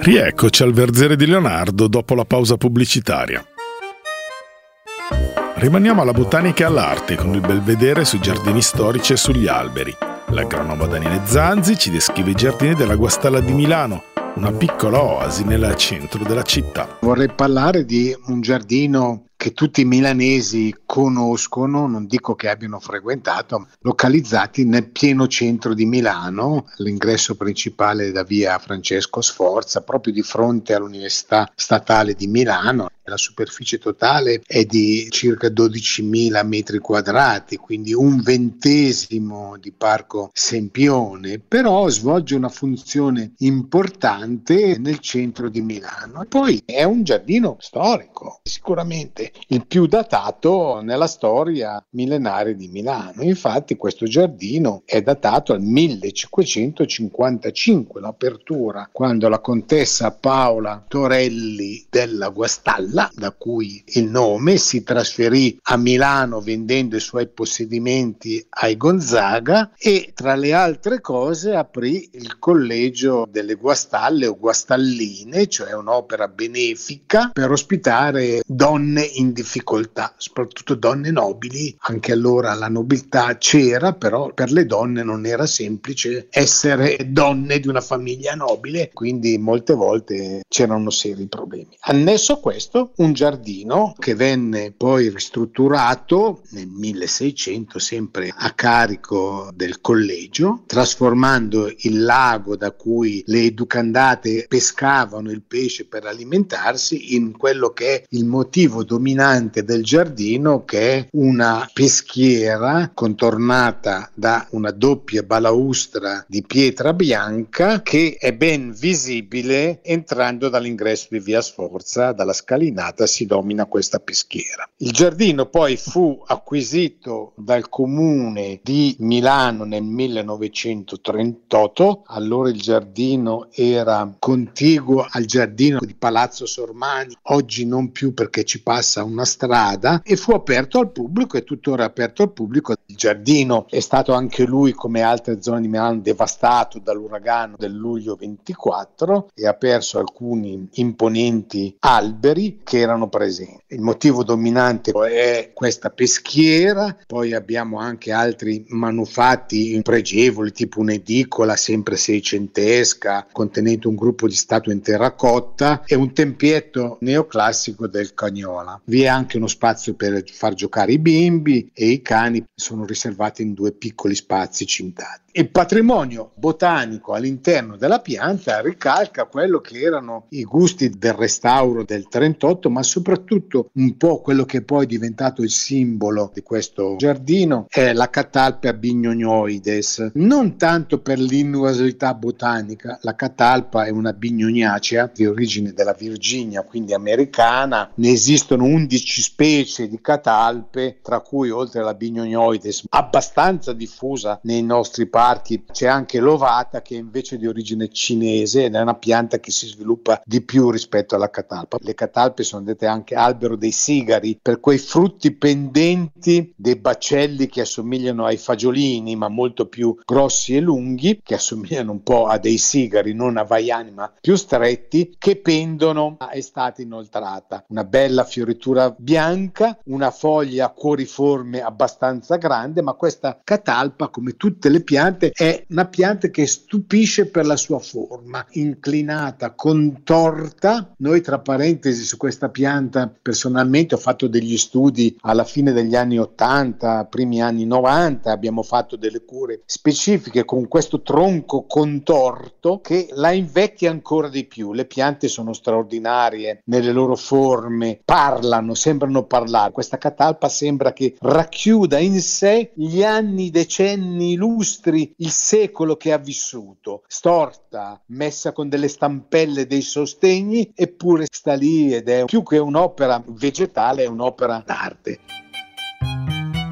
Rieccoci al Verzere di Leonardo dopo la pausa pubblicitaria. Rimaniamo alla botanica e all'arte con il belvedere sui giardini storici e sugli alberi. L'agronoma Daniele Zanzi ci descrive i giardini della Guastalla di Milano, una piccola oasi nel centro della città. Vorrei parlare di un giardino che tutti i milanesi conoscono, non dico che abbiano frequentato, localizzati nel pieno centro di Milano, l'ingresso principale da via Francesco Sforza, proprio di fronte all'Università Statale di Milano. La superficie totale è di circa 12.000 metri quadrati, quindi 1/20 di Parco Sempione, però svolge una funzione importante nel centro di Milano. E poi è un giardino storico, sicuramente il più datato nella storia millenaria di Milano. Infatti questo giardino è datato al 1555, l'apertura, quando la contessa Paola Torelli della Guastalla, da cui il nome, si trasferì a Milano vendendo i suoi possedimenti ai Gonzaga e tra le altre cose aprì il collegio delle Guastalle o Guastalline, cioè un'opera benefica per ospitare donne in difficoltà, soprattutto donne nobili. Anche allora la nobiltà c'era, però per le donne non era semplice essere donne di una famiglia nobile, quindi molte volte c'erano seri problemi. Annesso a questo un giardino che venne poi ristrutturato nel 1600, sempre a carico del collegio, trasformando il lago da cui le educandate pescavano il pesce per alimentarsi in quello che è il motivo dominante del giardino, che è una peschiera contornata da una doppia balaustra di pietra bianca che è ben visibile entrando dall'ingresso di via Sforza. Dalla scalinata si domina questa peschiera. Il giardino poi fu acquisito dal comune di Milano nel 1938, allora il giardino era contiguo al giardino di Palazzo Sormani, oggi non più perché ci passa una strada, e fu aperto al pubblico, è tuttora aperto al pubblico. Il giardino è stato anche lui, come altre zone di Milano, devastato dall'uragano del luglio 24 e ha perso alcuni imponenti alberi che erano presenti. Il motivo dominante è questa peschiera, poi abbiamo anche altri manufatti pregevoli, tipo un'edicola sempre seicentesca contenente un gruppo di statue in terracotta e un tempietto neoclassico del Cagnola. Vi è anche uno spazio per far giocare i bimbi e i cani sono riservati in 2 piccoli spazi cintati. Il patrimonio botanico all'interno della pianta ricalca quello che erano i gusti del restauro del 38, ma soprattutto un po' quello che poi è diventato il simbolo di questo giardino è la catalpa bignonioides. Non tanto per l'inusualità botanica, la catalpa è una bignoniacea di origine della Virginia, quindi americana. Ne esistono 11 specie di catalpe, tra cui oltre alla bignonioides abbastanza diffusa nei nostri parchi c'è anche l'ovata, che è invece di origine cinese ed è una pianta che si sviluppa di più rispetto alla catalpa. Le catalpe sono dette anche albero dei sigari per quei frutti pendenti, dei baccelli che assomigliano ai fagiolini ma molto più grossi e lunghi, che assomigliano un po' a dei sigari, non havaiani ma più stretti, che pendono a estate inoltrata. Una bella fioritura bianca, una foglia cuoriforme abbastanza grande, ma questa catalpa, come tutte le piante, è una pianta che stupisce per la sua forma, inclinata, contorta. Noi, tra parentesi, su questa pianta personalmente ho fatto degli studi alla fine degli anni 80, primi anni 90, abbiamo fatto delle cure specifiche con questo tronco contorto che la invecchia ancora di più. Le piante sono straordinarie nelle loro forme, parlano, sembrano parlare. Questa catalpa sembra che racchiuda in sé gli anni, decenni, lustri, il secolo che ha vissuto, storta, messa con delle stampelle, dei sostegni, eppure sta lì ed è più che un'opera vegetale, è un'opera d'arte.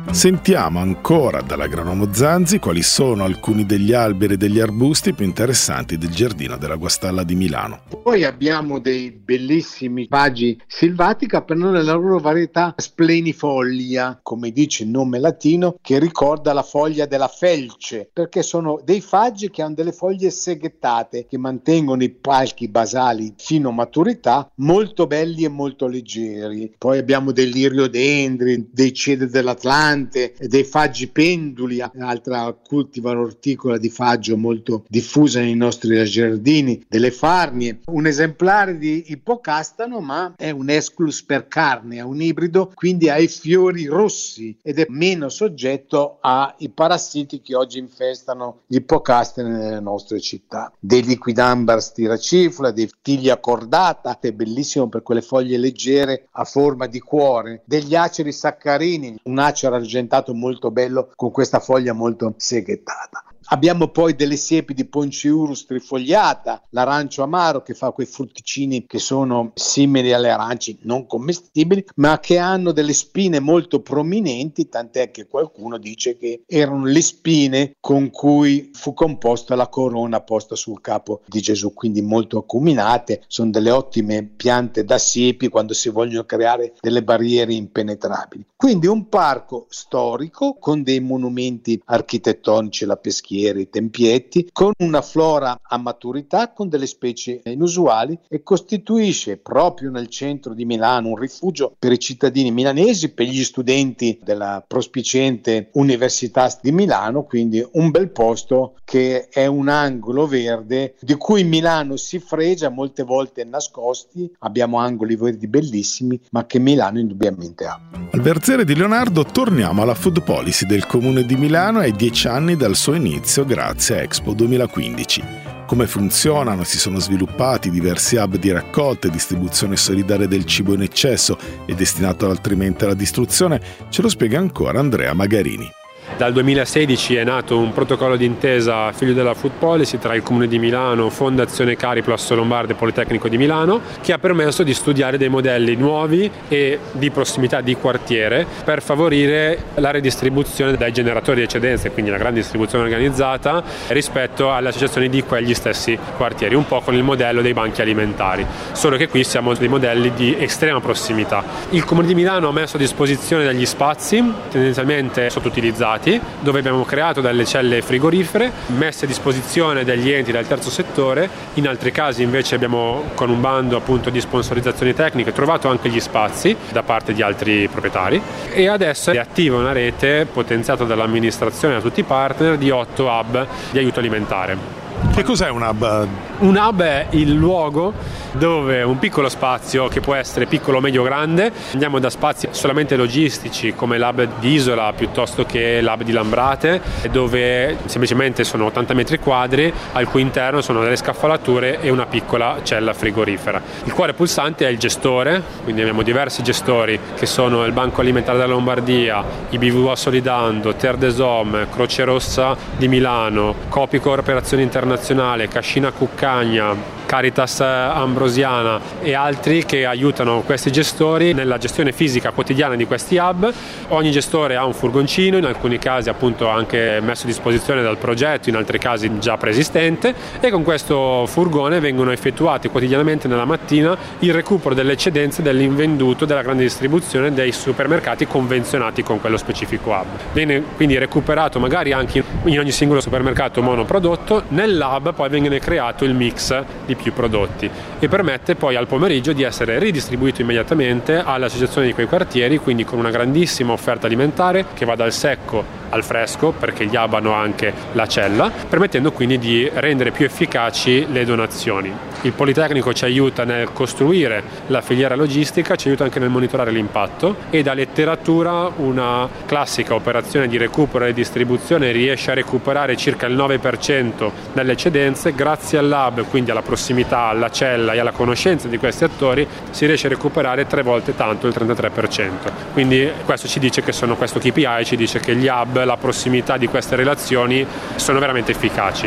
Sentiamo ancora dall'agronomo Zanzi quali sono alcuni degli alberi e degli arbusti più interessanti del giardino della Guastalla di Milano. Poi abbiamo dei bellissimi faggi silvatica, per noi la loro varietà splenifolia, come dice il nome latino, che ricorda la foglia della felce, perché sono dei faggi che hanno delle foglie seghettate, che mantengono i palchi basali fino a maturità, molto belli e molto leggeri. Poi abbiamo dei liriodendri, dei cedri dell'Atlante, dei faggi penduli, altra cultivar orticola di faggio molto diffusa nei nostri giardini, delle farnie. Un esemplare di ippocastano, ma è un Esculus per carne, è un ibrido, quindi ha i fiori rossi ed è meno soggetto ai parassiti che oggi infestano gli ippocastani nelle nostre città. Dei liquidambar stiracifera, dei tiglia cordata, è bellissimo per quelle foglie leggere a forma di cuore, degli aceri saccarini, un acero argentato molto bello con questa foglia molto seghettata. Abbiamo poi delle siepi di Ponciurus trifogliata, l'arancio amaro che fa quei frutticini che sono simili alle arance, non commestibili, ma che hanno delle spine molto prominenti, tant'è che qualcuno dice che erano le spine con cui fu composta la corona posta sul capo di Gesù, quindi molto acuminate. Sono delle ottime piante da siepi quando si vogliono creare delle barriere impenetrabili. Quindi un parco storico con dei monumenti architettonici, la Peschiera, i tempietti, con una flora a maturità, con delle specie inusuali, e costituisce proprio nel centro di Milano un rifugio per i cittadini milanesi, per gli studenti della prospiciente Università di Milano, quindi un bel posto che è un angolo verde di cui Milano si fregia, molte volte nascosti. Abbiamo angoli verdi bellissimi, ma che Milano indubbiamente ha. Al verziere di Leonardo torniamo alla food policy del Comune di Milano ai 10 anni dal suo inizio grazie a Expo 2015. Come funzionano, si sono sviluppati diversi hub di raccolta e distribuzione solidaria del cibo in eccesso e destinato altrimenti alla distruzione, ce lo spiega ancora Andrea Magarini. Dal 2016 è nato un protocollo d'intesa figlio della Food Policy tra il Comune di Milano, Fondazione Cariplo, Assolombarda e Politecnico di Milano, che ha permesso di studiare dei modelli nuovi e di prossimità di quartiere per favorire la redistribuzione dai generatori di eccedenze, quindi la grande distribuzione organizzata, rispetto alle associazioni di quegli stessi quartieri, un po' con il modello dei banchi alimentari, solo che qui siamo dei modelli di estrema prossimità. Il Comune di Milano ha messo a disposizione degli spazi tendenzialmente sottoutilizzati, dove abbiamo creato delle celle frigorifere messe a disposizione dagli enti del terzo settore. In altri casi invece abbiamo, con un bando appunto di sponsorizzazioni tecniche, trovato anche gli spazi da parte di altri proprietari, e adesso è attiva una rete potenziata dall'amministrazione da tutti i partner di 8 hub di aiuto alimentare. Che cos'è un hub? Un hub è il luogo dove un piccolo spazio, che può essere piccolo, medio, grande, andiamo da spazi solamente logistici come l'hub di Isola piuttosto che l'hub di Lambrate, dove semplicemente sono 80 metri quadri al cui interno sono delle scaffalature e una piccola cella frigorifera. Il cuore pulsante è il gestore, quindi abbiamo diversi gestori che sono il Banco Alimentare della Lombardia, IBV Solidando, Terre des Hommes, Croce Rossa di Milano, Copico Operazione Internazionale, Cascina Cuccagna, Caritas Ambrosiana e altri che aiutano questi gestori nella gestione fisica quotidiana di questi hub. Ogni gestore ha un furgoncino, in alcuni casi appunto anche messo a disposizione dal progetto, in altri casi già preesistente, e con questo furgone vengono effettuati quotidianamente nella mattina il recupero delle eccedenze dell'invenduto della grande distribuzione dei supermercati convenzionati con quello specifico hub. Viene quindi recuperato magari anche in ogni singolo supermercato monoprodotto, nell'hub poi viene creato il mix di più prodotti e permette poi al pomeriggio di essere ridistribuito immediatamente alle associazioni di quei quartieri, quindi con una grandissima offerta alimentare che va dal secco al fresco, perché gli hub hanno anche la cella, permettendo quindi di rendere più efficaci le donazioni. Il Politecnico ci aiuta nel costruire la filiera logistica, ci aiuta anche nel monitorare l'impatto, e da letteratura una classica operazione di recupero e distribuzione riesce a recuperare circa il 9% delle eccedenze. Grazie all'hub, quindi alla prossimità, alla cella e alla conoscenza di questi attori, si riesce a recuperare 3 volte tanto, il 33%. Quindi questo ci dice che questo KPI ci dice che gli hub, la prossimità di queste relazioni sono veramente efficaci.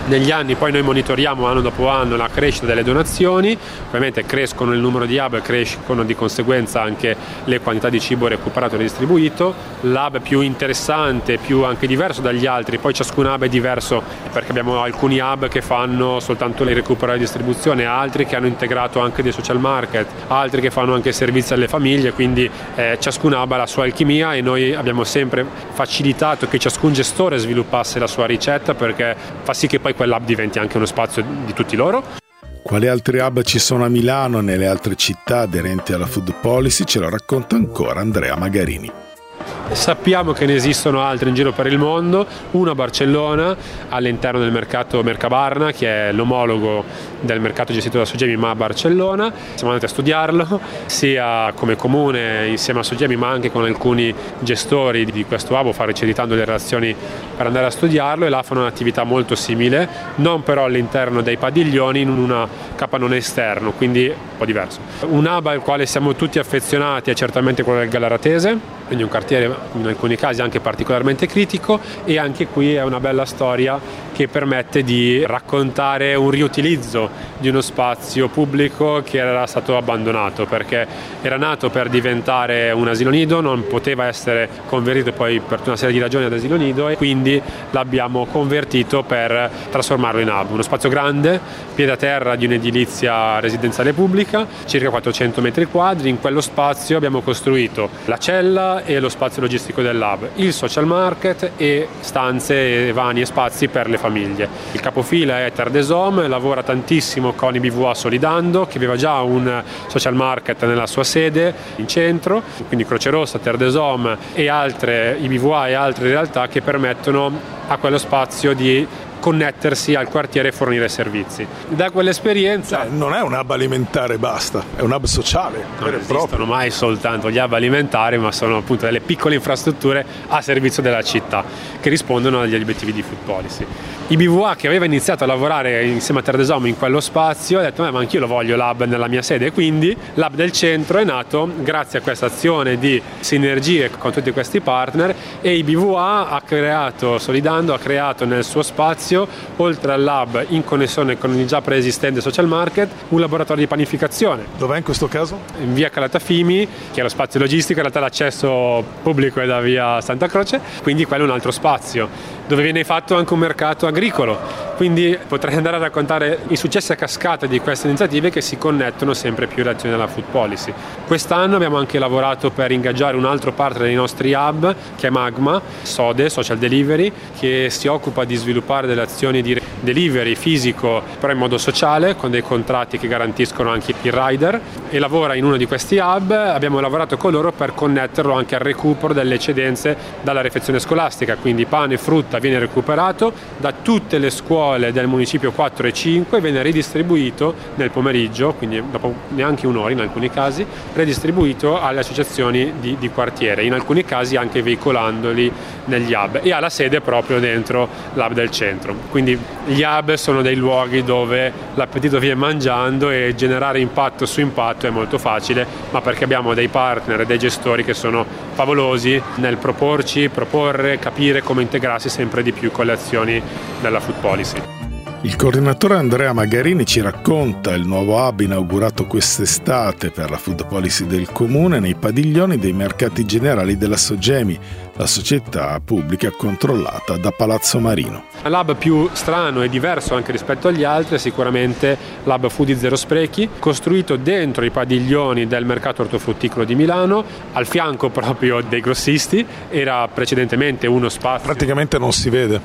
Negli anni poi noi monitoriamo anno dopo anno la crescita delle donazioni, ovviamente crescono il numero di hub e crescono di conseguenza anche le quantità di cibo recuperato e redistribuito. L'hub più interessante, più anche diverso dagli altri, poi ciascun hub è diverso perché abbiamo alcuni hub che fanno soltanto il recupero e la distribuzione, altri che hanno integrato anche dei social market, altri che fanno anche servizi alle famiglie, quindi ciascun hub ha la sua alchimia e noi abbiamo sempre facilitato che ciascun gestore sviluppasse la sua ricetta perché fa sì che poi quell'hub diventi anche uno spazio di tutti loro. Quali altri hub ci sono a Milano e nelle altre città aderenti alla Food Policy ce lo racconta ancora Andrea Magarini. Sappiamo che ne esistono altri in giro per il mondo, uno a Barcellona all'interno del mercato Mercabarna, che è l'omologo del mercato gestito da Sogemi ma a Barcellona. Siamo andati a studiarlo sia come comune insieme a Sogemi ma anche con alcuni gestori di questo hub, facilitando le relazioni per andare a studiarlo, e là fanno un'attività molto simile, non però all'interno dei padiglioni, in una capannone esterno, quindi un po' diverso. Un hub al quale siamo tutti affezionati è certamente quello del Galaratese, quindi un quartiere in alcuni casi anche particolarmente critico, e anche qui è una bella storia che permette di raccontare un riutilizzo di uno spazio pubblico che era stato abbandonato, perché era nato per diventare un asilo nido, non poteva essere convertito poi per una serie di ragioni ad asilo nido, e quindi l'abbiamo convertito per trasformarlo in hub. Uno spazio grande, piede a terra di un'edilizia residenziale pubblica, circa 400 metri quadri. In quello spazio abbiamo costruito la cella e lo spazio logistico dell'hub, il social market e stanze e vani e spazi per le famiglie. Il capofila è Terre des Hommes, lavora tantissimo con i BVA Solidando, che aveva già un social market nella sua sede in centro, quindi Croce Rossa, Terre des Hommes e altre, i BVA e altre realtà che permettono a quello spazio di connettersi al quartiere e fornire servizi. Da quell'esperienza non è un hub alimentare, basta, è un hub sociale. Non esistono mai soltanto gli hub alimentari, ma sono appunto delle piccole infrastrutture a servizio della città che rispondono agli obiettivi di Food Policy. I BVA, che aveva iniziato a lavorare insieme a Terre des Hommes in quello spazio, ha detto ma anch'io lo voglio l'hub nella mia sede, quindi l'hub del centro è nato grazie a questa azione di sinergie con tutti questi partner, e i BVA Solidando ha creato nel suo spazio, oltre all'hub in connessione con il già preesistente social market, un laboratorio di panificazione. Dov'è in questo caso? In via Calatafimi, che è lo spazio logistico, in realtà l'accesso pubblico è da via Santa Croce, quindi quello è un altro spazio dove viene fatto anche un mercato agricolo, quindi potrei andare a raccontare i successi a cascata di queste iniziative che si connettono sempre più all'azione della Food Policy. Quest'anno abbiamo anche lavorato per ingaggiare un altro partner dei nostri hub, che è Magma, SODE, Social Delivery, che si occupa di sviluppare delle azioni di delivery fisico però in modo sociale, con dei contratti che garantiscono anche il rider, e lavora in uno di questi hub. Abbiamo lavorato con loro per connetterlo anche al recupero delle eccedenze dalla refezione scolastica, quindi pane e frutta viene recuperato da tutte le scuole del municipio 4 e 5, viene ridistribuito nel pomeriggio, quindi dopo neanche un'ora in alcuni casi, redistribuito alle associazioni di quartiere, in alcuni casi anche veicolandoli negli hub, e alla sede proprio dentro l'hub del centro. Quindi gli hub sono dei luoghi dove l'appetito viene mangiando, e generare impatto su impatto è molto facile, ma perché abbiamo dei partner e dei gestori che sono favolosi nel proporre, capire come integrarsi sempre di più con le azioni della Food Policy. Il coordinatore Andrea Magarini ci racconta il nuovo hub inaugurato quest'estate per la Food Policy del Comune nei padiglioni dei mercati generali della Sogemi, la società pubblica controllata da Palazzo Marino. L'hub più strano e diverso anche rispetto agli altri è sicuramente l'hub Foodie Zero Sprechi, costruito dentro i padiglioni del mercato ortofrutticolo di Milano, al fianco proprio dei grossisti. Era precedentemente uno spazio. Praticamente non si vede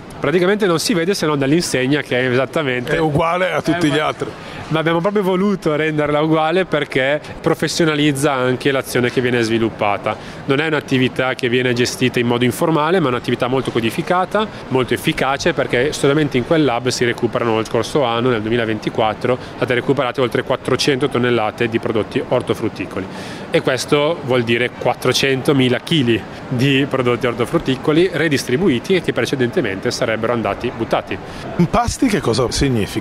se non dall'insegna, che è esattamente uguale a tutti gli altri. Ma abbiamo proprio voluto renderla uguale perché professionalizza anche l'azione che viene sviluppata. Non è un'attività che viene gestita in modo informale, ma è un'attività molto codificata, molto efficace, perché solamente in quel lab si recuperano nel scorso anno, nel 2024, state recuperate oltre 400 tonnellate di prodotti ortofrutticoli. E questo vuol dire 400.000 kg di prodotti ortofrutticoli redistribuiti e che precedentemente sarebbero andati buttati. Impasti che cosa significa?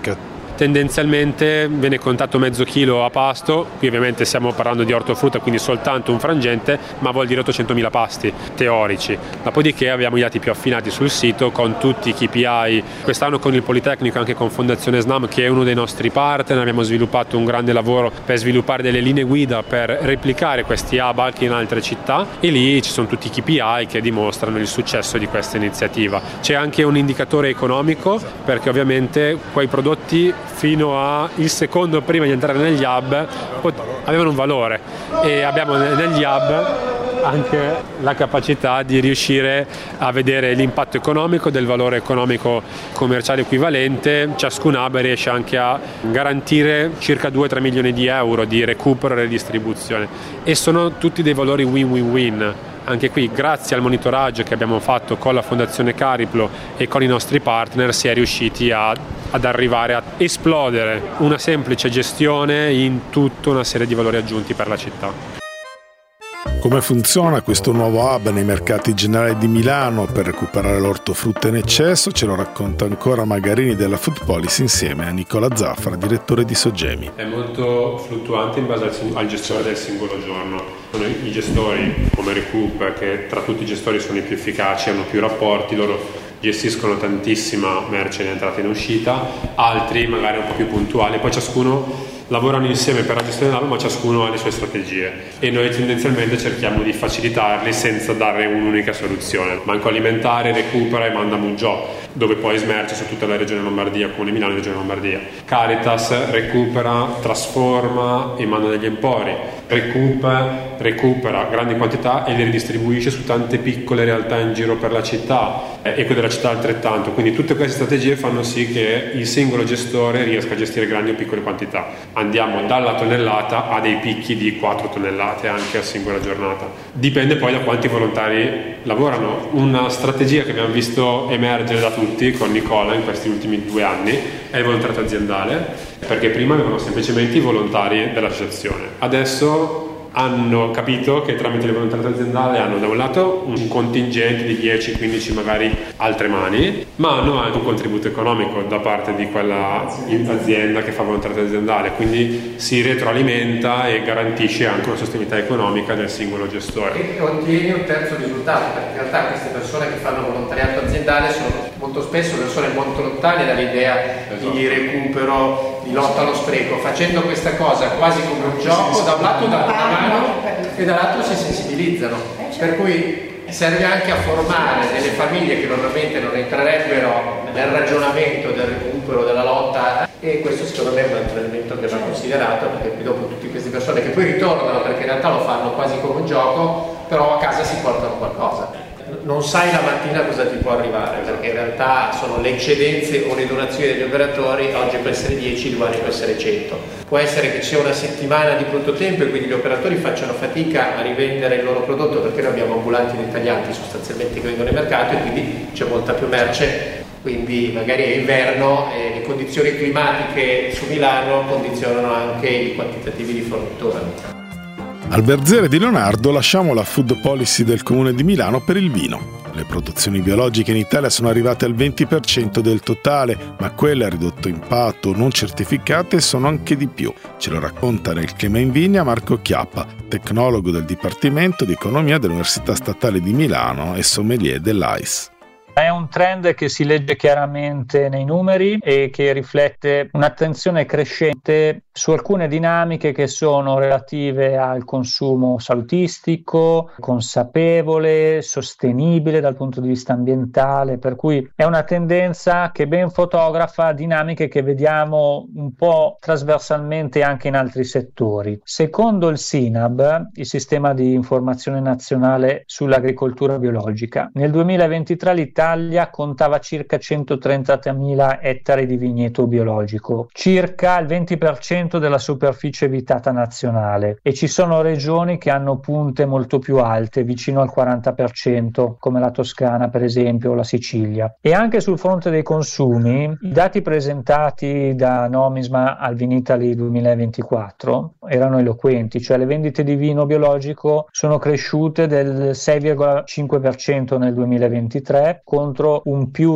tendenzialmente viene contato mezzo chilo a pasto. Qui ovviamente stiamo parlando di ortofrutta, quindi soltanto un frangente, ma vuol dire 800.000 pasti teorici. Dopodiché abbiamo i dati più affinati sul sito con tutti i KPI. Quest'anno con il Politecnico, anche con Fondazione SNAM, che è uno dei nostri partner, abbiamo sviluppato un grande lavoro per sviluppare delle linee guida per replicare questi hub anche in altre città, e lì ci sono tutti i KPI che dimostrano il successo di questa iniziativa. C'è anche un indicatore economico, perché ovviamente quei prodotti fino a il secondo prima di entrare negli hub avevano un valore, e abbiamo negli hub anche la capacità di riuscire a vedere l'impatto economico del valore economico commerciale equivalente. Ciascun hub riesce anche a garantire circa 2-3 milioni di euro di recupero e redistribuzione, e sono tutti dei valori win-win-win. Anche qui, grazie al monitoraggio che abbiamo fatto con la Fondazione Cariplo e con i nostri partner, si è riusciti ad arrivare a esplodere una semplice gestione in tutta una serie di valori aggiunti per la città. Come funziona questo nuovo hub nei mercati generali di Milano per recuperare l'ortofrutta in eccesso ce lo racconta ancora Magarini della Food Policy insieme a Nicola Zaffara, direttore di Sogemi. È molto fluttuante in base al gestore del singolo giorno. Sono i gestori come Recoup, che tra tutti i gestori sono i più efficaci, hanno più rapporti, loro gestiscono tantissima merce in entrata e in uscita, altri magari un po' più puntuali, poi ciascuno lavorano insieme per la gestione dell'hub, ma ciascuno ha le sue strategie, e noi tendenzialmente cerchiamo di facilitarli senza dare un'unica soluzione. Banco Alimentare recupera e manda Muggio, dove poi smerce su tutta la regione Lombardia, Comune Milano e regione Lombardia. Caritas recupera, trasforma e manda degli empori. Recupera grandi quantità e le ridistribuisce su tante piccole realtà in giro per la città, Eco della città altrettanto. Quindi tutte queste strategie fanno sì che il singolo gestore riesca a gestire grandi o piccole quantità. Andiamo dalla tonnellata a dei picchi di 4 tonnellate anche a singola giornata. Dipende poi da quanti volontari lavorano. Una strategia che abbiamo visto emergere da tutti con Nicola in questi ultimi 2 anni è il volontariato aziendale, perché prima avevano semplicemente i volontari dell'associazione. Adesso hanno capito che tramite il volontariato aziendale hanno da un lato un contingente di 10-15 magari altre mani, ma hanno anche un contributo economico da parte di quella azienda che fa volontariato aziendale, quindi si retroalimenta e garantisce anche una sostenibilità economica del singolo gestore. E ottieni un terzo risultato, perché in realtà queste persone che fanno volontariato aziendale sono molto spesso persone molto lontane dall'idea di recupero, di lotta allo spreco, facendo questa cosa quasi come un gioco, da un lato danno una mano e dall'altro si sensibilizzano, per cui serve anche a formare delle famiglie che normalmente non entrerebbero nel ragionamento del recupero, della lotta, e questo secondo me è un altro elemento che va considerato, perché qui dopo tutte queste persone che poi ritornano, perché in realtà lo fanno quasi come un gioco, però a casa si portano qualcosa. Non sai la mattina cosa ti può arrivare, perché in realtà sono le eccedenze o le donazioni degli operatori. Oggi può essere 10, domani può essere 100. Può essere che c'è una settimana di brutto tempo e quindi gli operatori facciano fatica a rivendere il loro prodotto, perché noi abbiamo ambulanti dettaglianti sostanzialmente che vengono in mercato e quindi c'è molta più merce. Quindi magari è inverno e le condizioni climatiche su Milano condizionano anche i quantitativi di fornitura. Al Verzere di Leonardo lasciamo la food policy del Comune di Milano per il vino. Le produzioni biologiche in Italia sono arrivate al 20% del totale, ma quelle a ridotto impatto non certificate sono anche di più. Ce lo racconta nel Clima in Vigna Marco Chiappa, tecnologo del Dipartimento di Economia dell'Università Statale di Milano e sommelier dell'AIS. È un trend che si legge chiaramente nei numeri e che riflette un'attenzione crescente su alcune dinamiche che sono relative al consumo salutistico, consapevole, sostenibile dal punto di vista ambientale, per cui è una tendenza che ben fotografa dinamiche che vediamo un po' trasversalmente anche in altri settori. Secondo il SINAB, il Sistema di Informazione Nazionale sull'Agricoltura Biologica, nel 2023 l'Italia contava circa 130.000 ettari di vigneto biologico, circa il 20% della superficie evitata nazionale, e ci sono regioni che hanno punte molto più alte, vicino al 40%, come la Toscana per esempio o la Sicilia. E anche sul fronte dei consumi, i dati presentati da Nomisma al Vinitaly 2024 erano eloquenti, cioè le vendite di vino biologico sono cresciute del 6,5% nel 2023, contro un più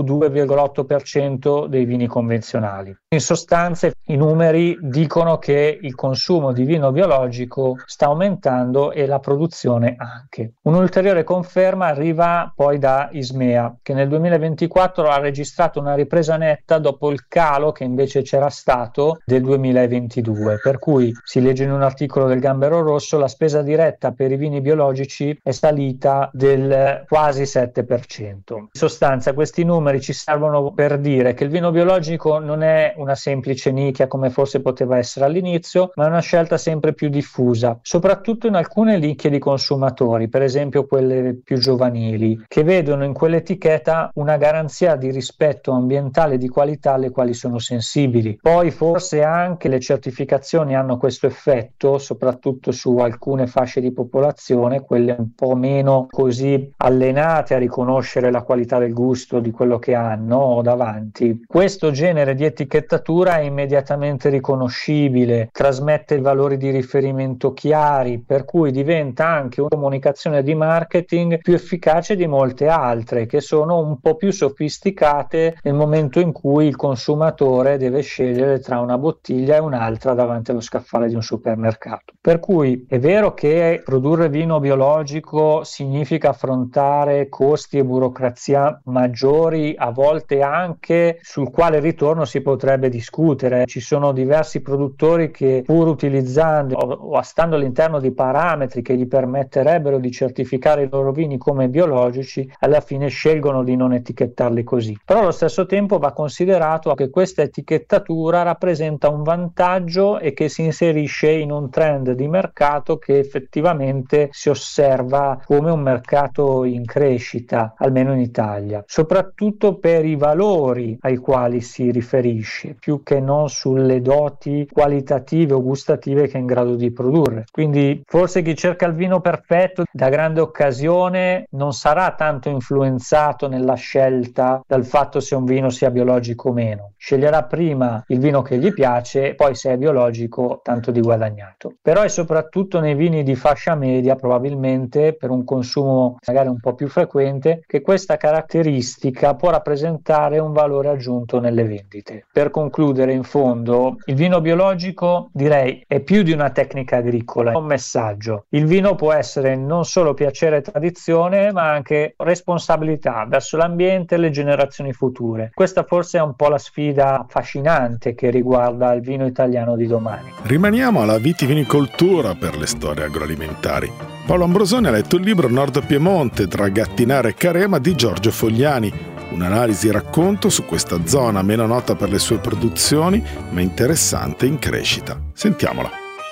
2,8% dei vini convenzionali. In sostanza i numeri dicono che il consumo di vino biologico sta aumentando e la produzione anche. Un'ulteriore conferma arriva poi da Ismea, che nel 2024 ha registrato una ripresa netta dopo il calo che invece c'era stato del 2022, per cui si legge in un articolo del Gambero Rosso la spesa diretta per i vini biologici è salita del quasi 7%. In sostanza questi numeri ci servono per dire che il vino biologico non è una semplice nicchia come forse poteva essere all'inizio, ma è una scelta sempre più diffusa, soprattutto in alcune nicchie di consumatori, per esempio quelle più giovanili, che vedono in quell'etichetta una garanzia di rispetto ambientale e di qualità alle quali sono sensibili. Poi forse anche le certificazioni hanno questo effetto, soprattutto su alcune fasce di popolazione, quelle un po' meno così allenate a riconoscere la qualità del gusto di quello che hanno davanti. Questo genere di etichettatura è immediatamente riconoscibile, trasmette valori di riferimento chiari, per cui diventa anche una comunicazione di marketing più efficace di molte altre, che sono un po' più sofisticate nel momento in cui il consumatore deve scegliere tra una bottiglia e un'altra davanti allo scaffale di un supermercato. Per cui è vero che produrre vino biologico significa affrontare costi e burocrazia maggiori, a volte anche sul quale ritorno si potrebbe discutere. Ci sono diversi produttori che, pur utilizzando o stando all'interno di parametri che gli permetterebbero di certificare i loro vini come biologici, alla fine scelgono di non etichettarli così. Però allo stesso tempo va considerato che questa etichettatura rappresenta un vantaggio e che si inserisce in un trend di mercato che effettivamente si osserva come un mercato in crescita, almeno in Italia, soprattutto per i valori ai quali si riferisce, più che non sulle doti qualitative o gustative che è in grado di produrre. Quindi forse chi cerca il vino perfetto da grande occasione non sarà tanto influenzato nella scelta dal fatto se un vino sia biologico o meno. Sceglierà prima il vino che gli piace, poi se è biologico tanto di guadagnato. Però è soprattutto nei vini di fascia media, probabilmente per un consumo magari un po' più frequente, che questa caratteristica può rappresentare un valore aggiunto nelle vendite. Per concludere, in fondo, il vino biologico, direi, è più di una tecnica agricola, è un messaggio. Il vino può essere non solo piacere e tradizione, ma anche responsabilità verso l'ambiente e le generazioni future. Questa forse è un po' la sfida affascinante che riguarda il vino italiano di domani. Rimaniamo alla vitivinicoltura per le storie agroalimentari. Paolo Ambrosoni ha letto il libro Nord Piemonte tra Gattinara e Carema di Giorgio Fogliani, un'analisi e racconto su questa zona meno nota per le sue produzioni, ma interessante e in crescita. Sentiamola.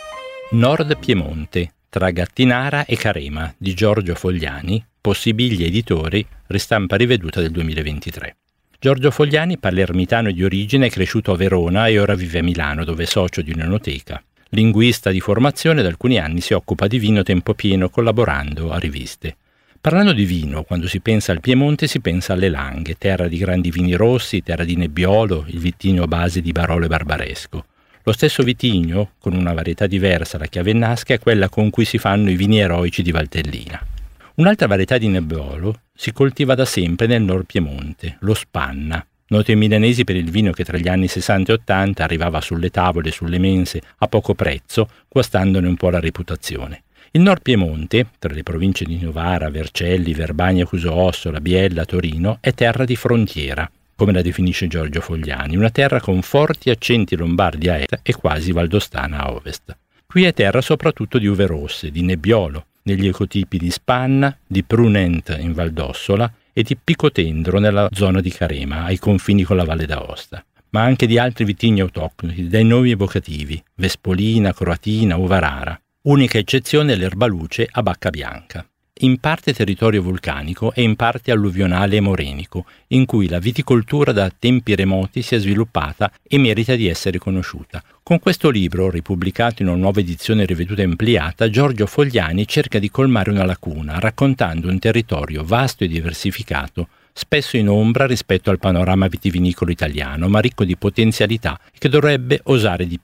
Nord Piemonte tra Gattinara e Carema di Giorgio Fogliani, Possibili Editori, ristampa riveduta del 2023. Giorgio Fogliani, palermitano di origine, è cresciuto a Verona e ora vive a Milano, dove è socio di un'enoteca. Linguista di formazione, da alcuni anni si occupa di vino a tempo pieno collaborando a riviste. Parlando di vino, quando si pensa al Piemonte si pensa alle Langhe, terra di grandi vini rossi, terra di Nebbiolo, il vitigno a base di Barolo e Barbaresco. Lo stesso vitigno, con una varietà diversa, la Chiavennasca, è quella con cui si fanno i vini eroici di Valtellina. Un'altra varietà di Nebbiolo si coltiva da sempre nel Nord Piemonte, lo Spanna, noto ai milanesi per il vino che tra gli anni 60 e 80 arrivava sulle tavole e sulle mense a poco prezzo, guastandone un po' la reputazione. Il Nord Piemonte, tra le province di Novara, Vercelli, Verbania, Cusio-Ossola, Biella, Torino, è terra di frontiera, come la definisce Giorgio Fogliani, una terra con forti accenti lombardi a est e quasi valdostana a ovest. Qui è terra soprattutto di uve rosse, di Nebbiolo, negli ecotipi di Spanna, di Prunent in Val d'Ossola e di Picotendro nella zona di Carema, ai confini con la Valle d'Aosta, ma anche di altri vitigni autoctoni, dai nomi evocativi, Vespolina, Croatina, Uva Rara. Unica eccezione l'Erbaluce a Bacca Bianca. In parte territorio vulcanico e in parte alluvionale e morenico, in cui la viticoltura da tempi remoti si è sviluppata e merita di essere conosciuta. Con questo libro, ripubblicato in una nuova edizione riveduta e ampliata, Giorgio Fogliani cerca di colmare una lacuna, raccontando un territorio vasto e diversificato, spesso in ombra rispetto al panorama vitivinicolo italiano, ma ricco di potenzialità che dovrebbe osare di più.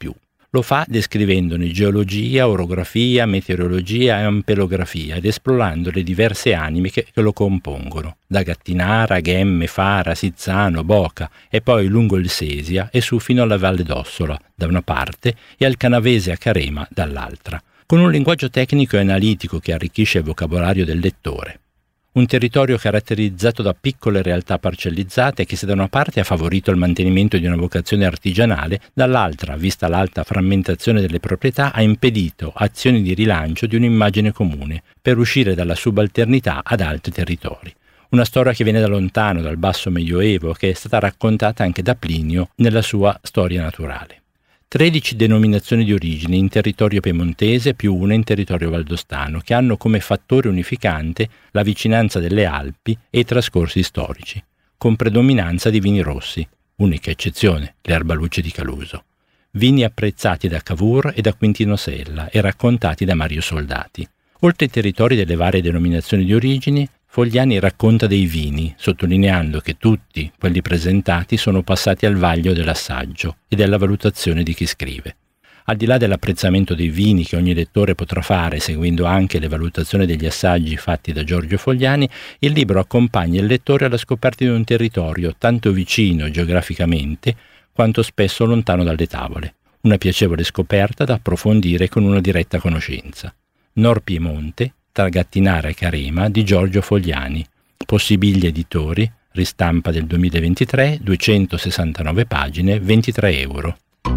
Lo fa descrivendone geologia, orografia, meteorologia e ampelografia ed esplorando le diverse anime che lo compongono, da Gattinara, Ghemme, Fara, Sizzano, Boca e poi lungo il Sesia e su fino alla Valle d'Ossola da una parte e al Canavese a Carema dall'altra, con un linguaggio tecnico e analitico che arricchisce il vocabolario del lettore. Un territorio caratterizzato da piccole realtà parcellizzate che se da una parte ha favorito il mantenimento di una vocazione artigianale, dall'altra, vista l'alta frammentazione delle proprietà, ha impedito azioni di rilancio di un'immagine comune per uscire dalla subalternità ad altri territori. Una storia che viene da lontano, dal basso medioevo, che è stata raccontata anche da Plinio nella sua Storia naturale. 13 denominazioni di origine in territorio piemontese più una in territorio valdostano, che hanno come fattore unificante la vicinanza delle Alpi e i trascorsi storici, con predominanza di vini rossi, unica eccezione, l'Erba Luce di Caluso. Vini apprezzati da Cavour e da Quintino Sella e raccontati da Mario Soldati. Oltre ai territori delle varie denominazioni di origine, Fogliani racconta dei vini, sottolineando che tutti quelli presentati sono passati al vaglio dell'assaggio e della valutazione di chi scrive. Al di là dell'apprezzamento dei vini che ogni lettore potrà fare, seguendo anche le valutazioni degli assaggi fatti da Giorgio Fogliani, il libro accompagna il lettore alla scoperta di un territorio tanto vicino geograficamente quanto spesso lontano dalle tavole. Una piacevole scoperta da approfondire con una diretta conoscenza. Nord Piemonte, tra Gattinara e Carema di Giorgio Fogliani, Possibili Editori, ristampa del 2023, 269 pagine, 23 euro.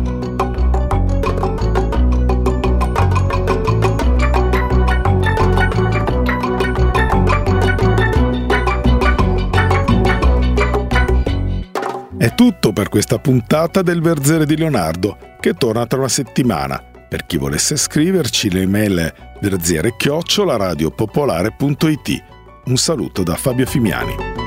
È tutto per questa puntata del Verzere di Leonardo, che torna tra una settimana. Per chi volesse scriverci, l'email è verzere@radiopopolare.it. Un saluto da Fabio Fimiani.